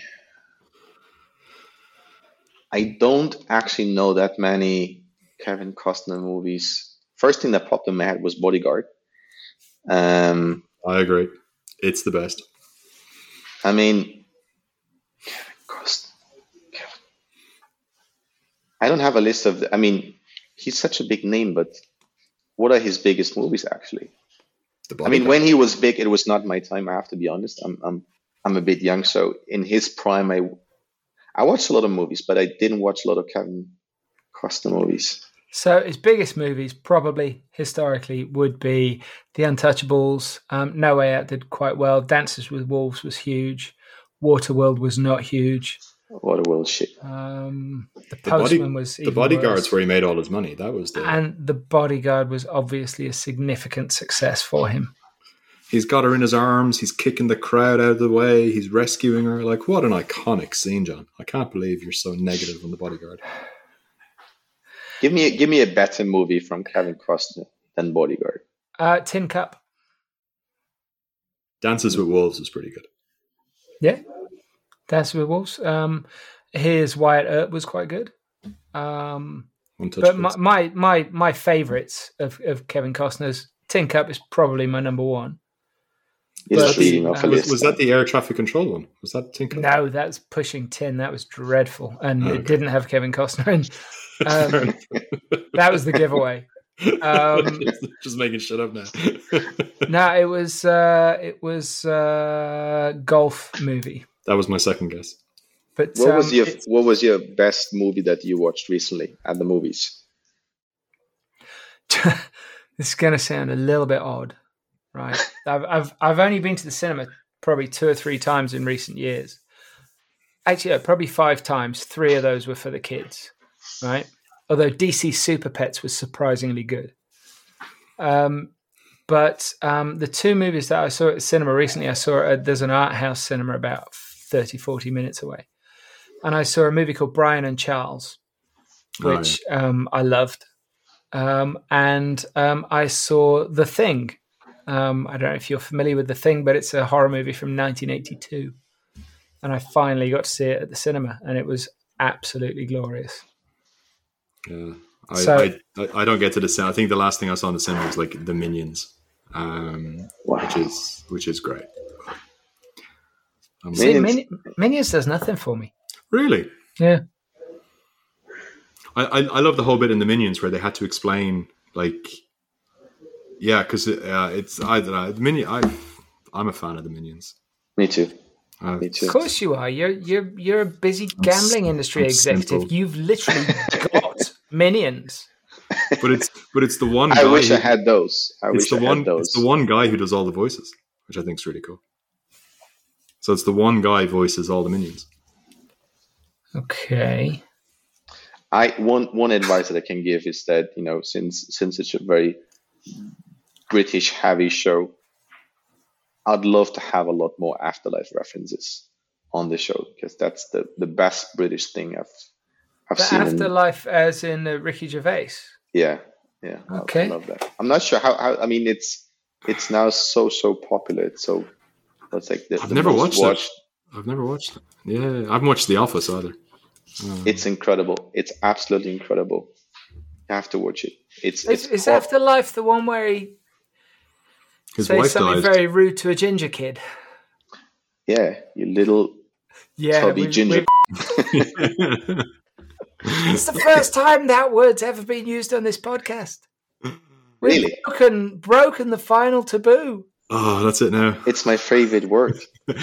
I don't actually know that many Kevin Costner movies. First thing that popped in my head was Bodyguard. Um, I agree. It's the best. I mean, Kevin Costner. Kevin. I don't have a list of. The, I mean, he's such a big name, but what are his biggest movies actually? The I mean, Bodyguard. when he was big, it was not my time. I have to be honest. I'm I'm I'm a bit young, so in his prime, I I watched a lot of movies, but I didn't watch a lot of Kevin Costner movies. So his biggest movies probably historically would be The Untouchables. Um, No Way Out did quite well. Dances with Wolves was huge. Waterworld was not huge. What a world shit. Um, the The, body, Postman was the even Bodyguard's worse. where he made all his money. That was the. And The Bodyguard was obviously a significant success for him. He's got her in his arms. He's kicking the crowd out of the way. He's rescuing her. Like, what an iconic scene, John. I can't believe you're so negative on The Bodyguard. Give me a, give me a better movie from Kevin Costner than Bodyguard. Uh, Tin Cup. Dances with Wolves was pretty good. Yeah. Dances with Wolves. Um, his Wyatt Earp was quite good. Um, but my, Untouchables. my, my, my favourites of, of Kevin Costner's, Tin Cup is probably my number one. He's But- just reading off a uh, Was, list. was that the air traffic control one? Was that Tinker? No, that's pushing tin. That was dreadful, and Okay. it didn't have Kevin Costner in. Um, that was the giveaway. Um, Just making shit up now. no, it was uh, it was uh, golf movie. That was my second guess. But What um, was your it's- What was your best movie that you watched recently at the movies? this is going to sound a little bit odd, right? I've I've I've only been to the cinema probably two or three times in recent years. Actually, yeah, probably five times. Three of those were for the kids, right? Although D C Super Pets was surprisingly good. Um, but um, the two movies that I saw at the cinema recently, I saw uh, there's an art house cinema about thirty, forty minutes away. And I saw a movie called Brian and Charles, Oh, which um, I loved. Um, and um, I saw The Thing. Um, I don't know if you're familiar with The Thing, but it's a horror movie from nineteen eighty-two. And I finally got to see it at the cinema, and it was absolutely glorious. Yeah. I, So- I, I, I don't get to the cinema. I think the last thing I saw in the cinema was like The Minions, um, Wow. which is which is great. Um, See, Minions- Min- Minions does nothing for me. really? Yeah. I, I I love the whole bit in the Minions where they had to explain, like, yeah, because uh, it's I don't know. The Minion, I I'm a fan of the Minions. Me too. Uh, Me too. Of course you are. You're you're you're a busy gambling industry I'm executive. simple. You've literally got minions. but it's but it's the one. I guy wish who- I had those. I It's wish the I one. had those. It's the one guy who does all the voices, which I think is really cool. So it's the one guy voices all the Minions. Okay. I one one advice that I can give is that, you know, since since it's a very British heavy show, I'd love to have a lot more Afterlife references on the show, because that's the, the best British thing I've I've The seen. in- Afterlife, as in uh, Ricky Gervais. yeah, yeah. I- Okay. I love that. I'm not sure how, how. I mean, it's it's now so so popular. It's so it's like the, I've the never most watched it. I've never watched it. Yeah, I haven't watched The Office either. Uh, It's incredible. It's absolutely incredible. You have to watch it. It's Is, it's is hot. Afterlife the one where he his says wife something died. very rude to a ginger kid? Yeah, you little Yeah. tubby we- ginger. we- it's the first time that word's ever been used on this podcast. We've Really? broken, broken the final taboo. oh, that's it now. It's my favorite word.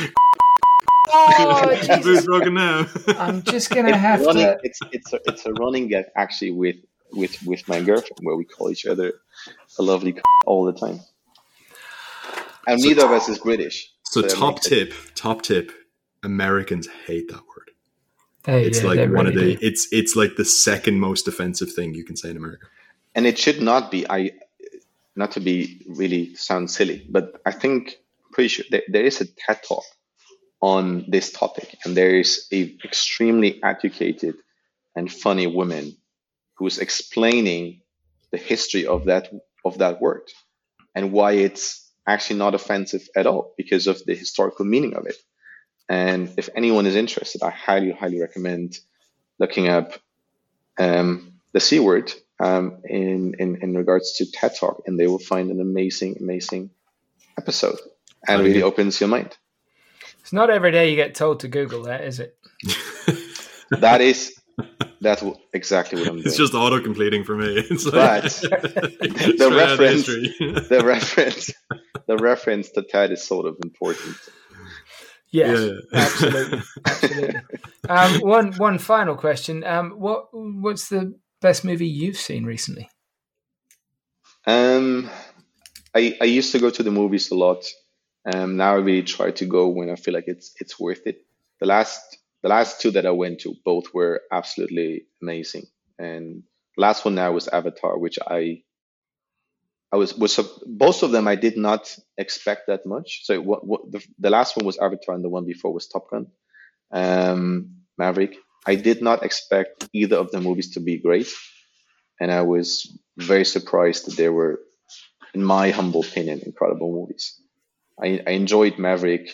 Oh, Taboo's Jesus. broken now. I'm just going to have running, to... it's it's a, it's a running gag actually with with with my girlfriend, where we call each other a lovely c- all the time. And So neither of us is British. So that top makes it- tip, top tip. Americans hate that word. Hey, It's yeah, like they one of really the. do. It's it's like the second most offensive thing you can say in America. And it should not be. I not to be really sound silly, but I think pretty sure there, there is a TED talk on this topic, and there is a extremely educated and funny woman who's explaining the history of that of that word and why it's actually not offensive at all because of the historical meaning of it. And if anyone is interested, I highly, highly recommend looking up um, the C word um, in, in in regards to TED Talk, and they will find an amazing, amazing episode, and I really think- opens your mind. It's not every day you get told to Google that, is it? That is that's what, exactly what I'm doing. It's just auto completing for me. It's like, But the the reference, the reference, the reference to TED is sort of important. Yes, Yeah. absolutely, absolutely. Um, one one final question: um, what what's the best movie you've seen recently? Um, I I used to go to the movies a lot. Um, now I really try to go when I feel like it's it's worth it. The last the last two that I went to, both were absolutely amazing. And the last one now was Avatar, which I I was was sup- both of them I did not expect that much. So what, what the, the last one was Avatar, and the one before was Top Gun, um, Maverick. I did not expect either of the movies to be great, and I was very surprised that they were, in my humble opinion, incredible movies. I, I enjoyed Maverick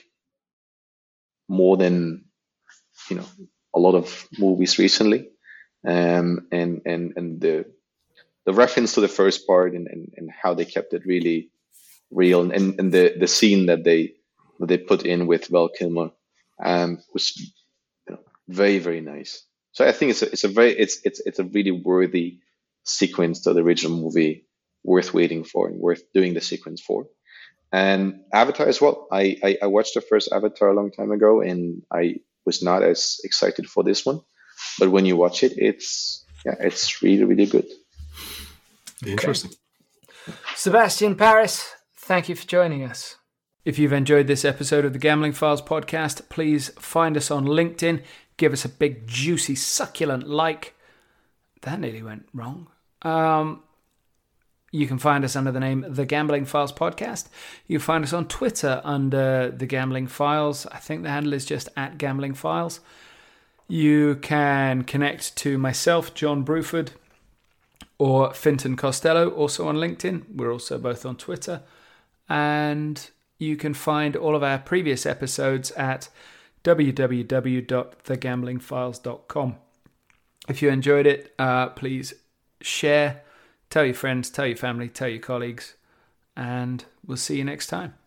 more than you know a lot of movies recently, um, and and and the the reference to the first part and, and, and how they kept it really real, and, and the the scene that they that they put in with Val Kilmer um, was you know, very very nice. So I think it's a, it's a very it's it's it's a really worthy sequence to the original movie, worth waiting for and worth doing the sequence for. And Avatar as well. I, I, I watched the first Avatar a long time ago, and I was not as excited for this one. But when you watch it, it's yeah, it's really really good. Interesting. Sebastian Paris, thank you for joining us. If you've enjoyed this episode of the Gambling Files podcast, please find us on LinkedIn. Give us a big, juicy, succulent like. That nearly went wrong. Um, you can find us under the name The Gambling Files Podcast. You can find us on Twitter under The Gambling Files. I think the handle is just at Gambling Files. You can connect to myself, John Bruford, or Finton Costello, also on LinkedIn. We're also both on Twitter. And you can find all of our previous episodes at w w w dot the gambling files dot com. If you enjoyed it, uh, please share, tell your friends, tell your family, tell your colleagues, and we'll see you next time.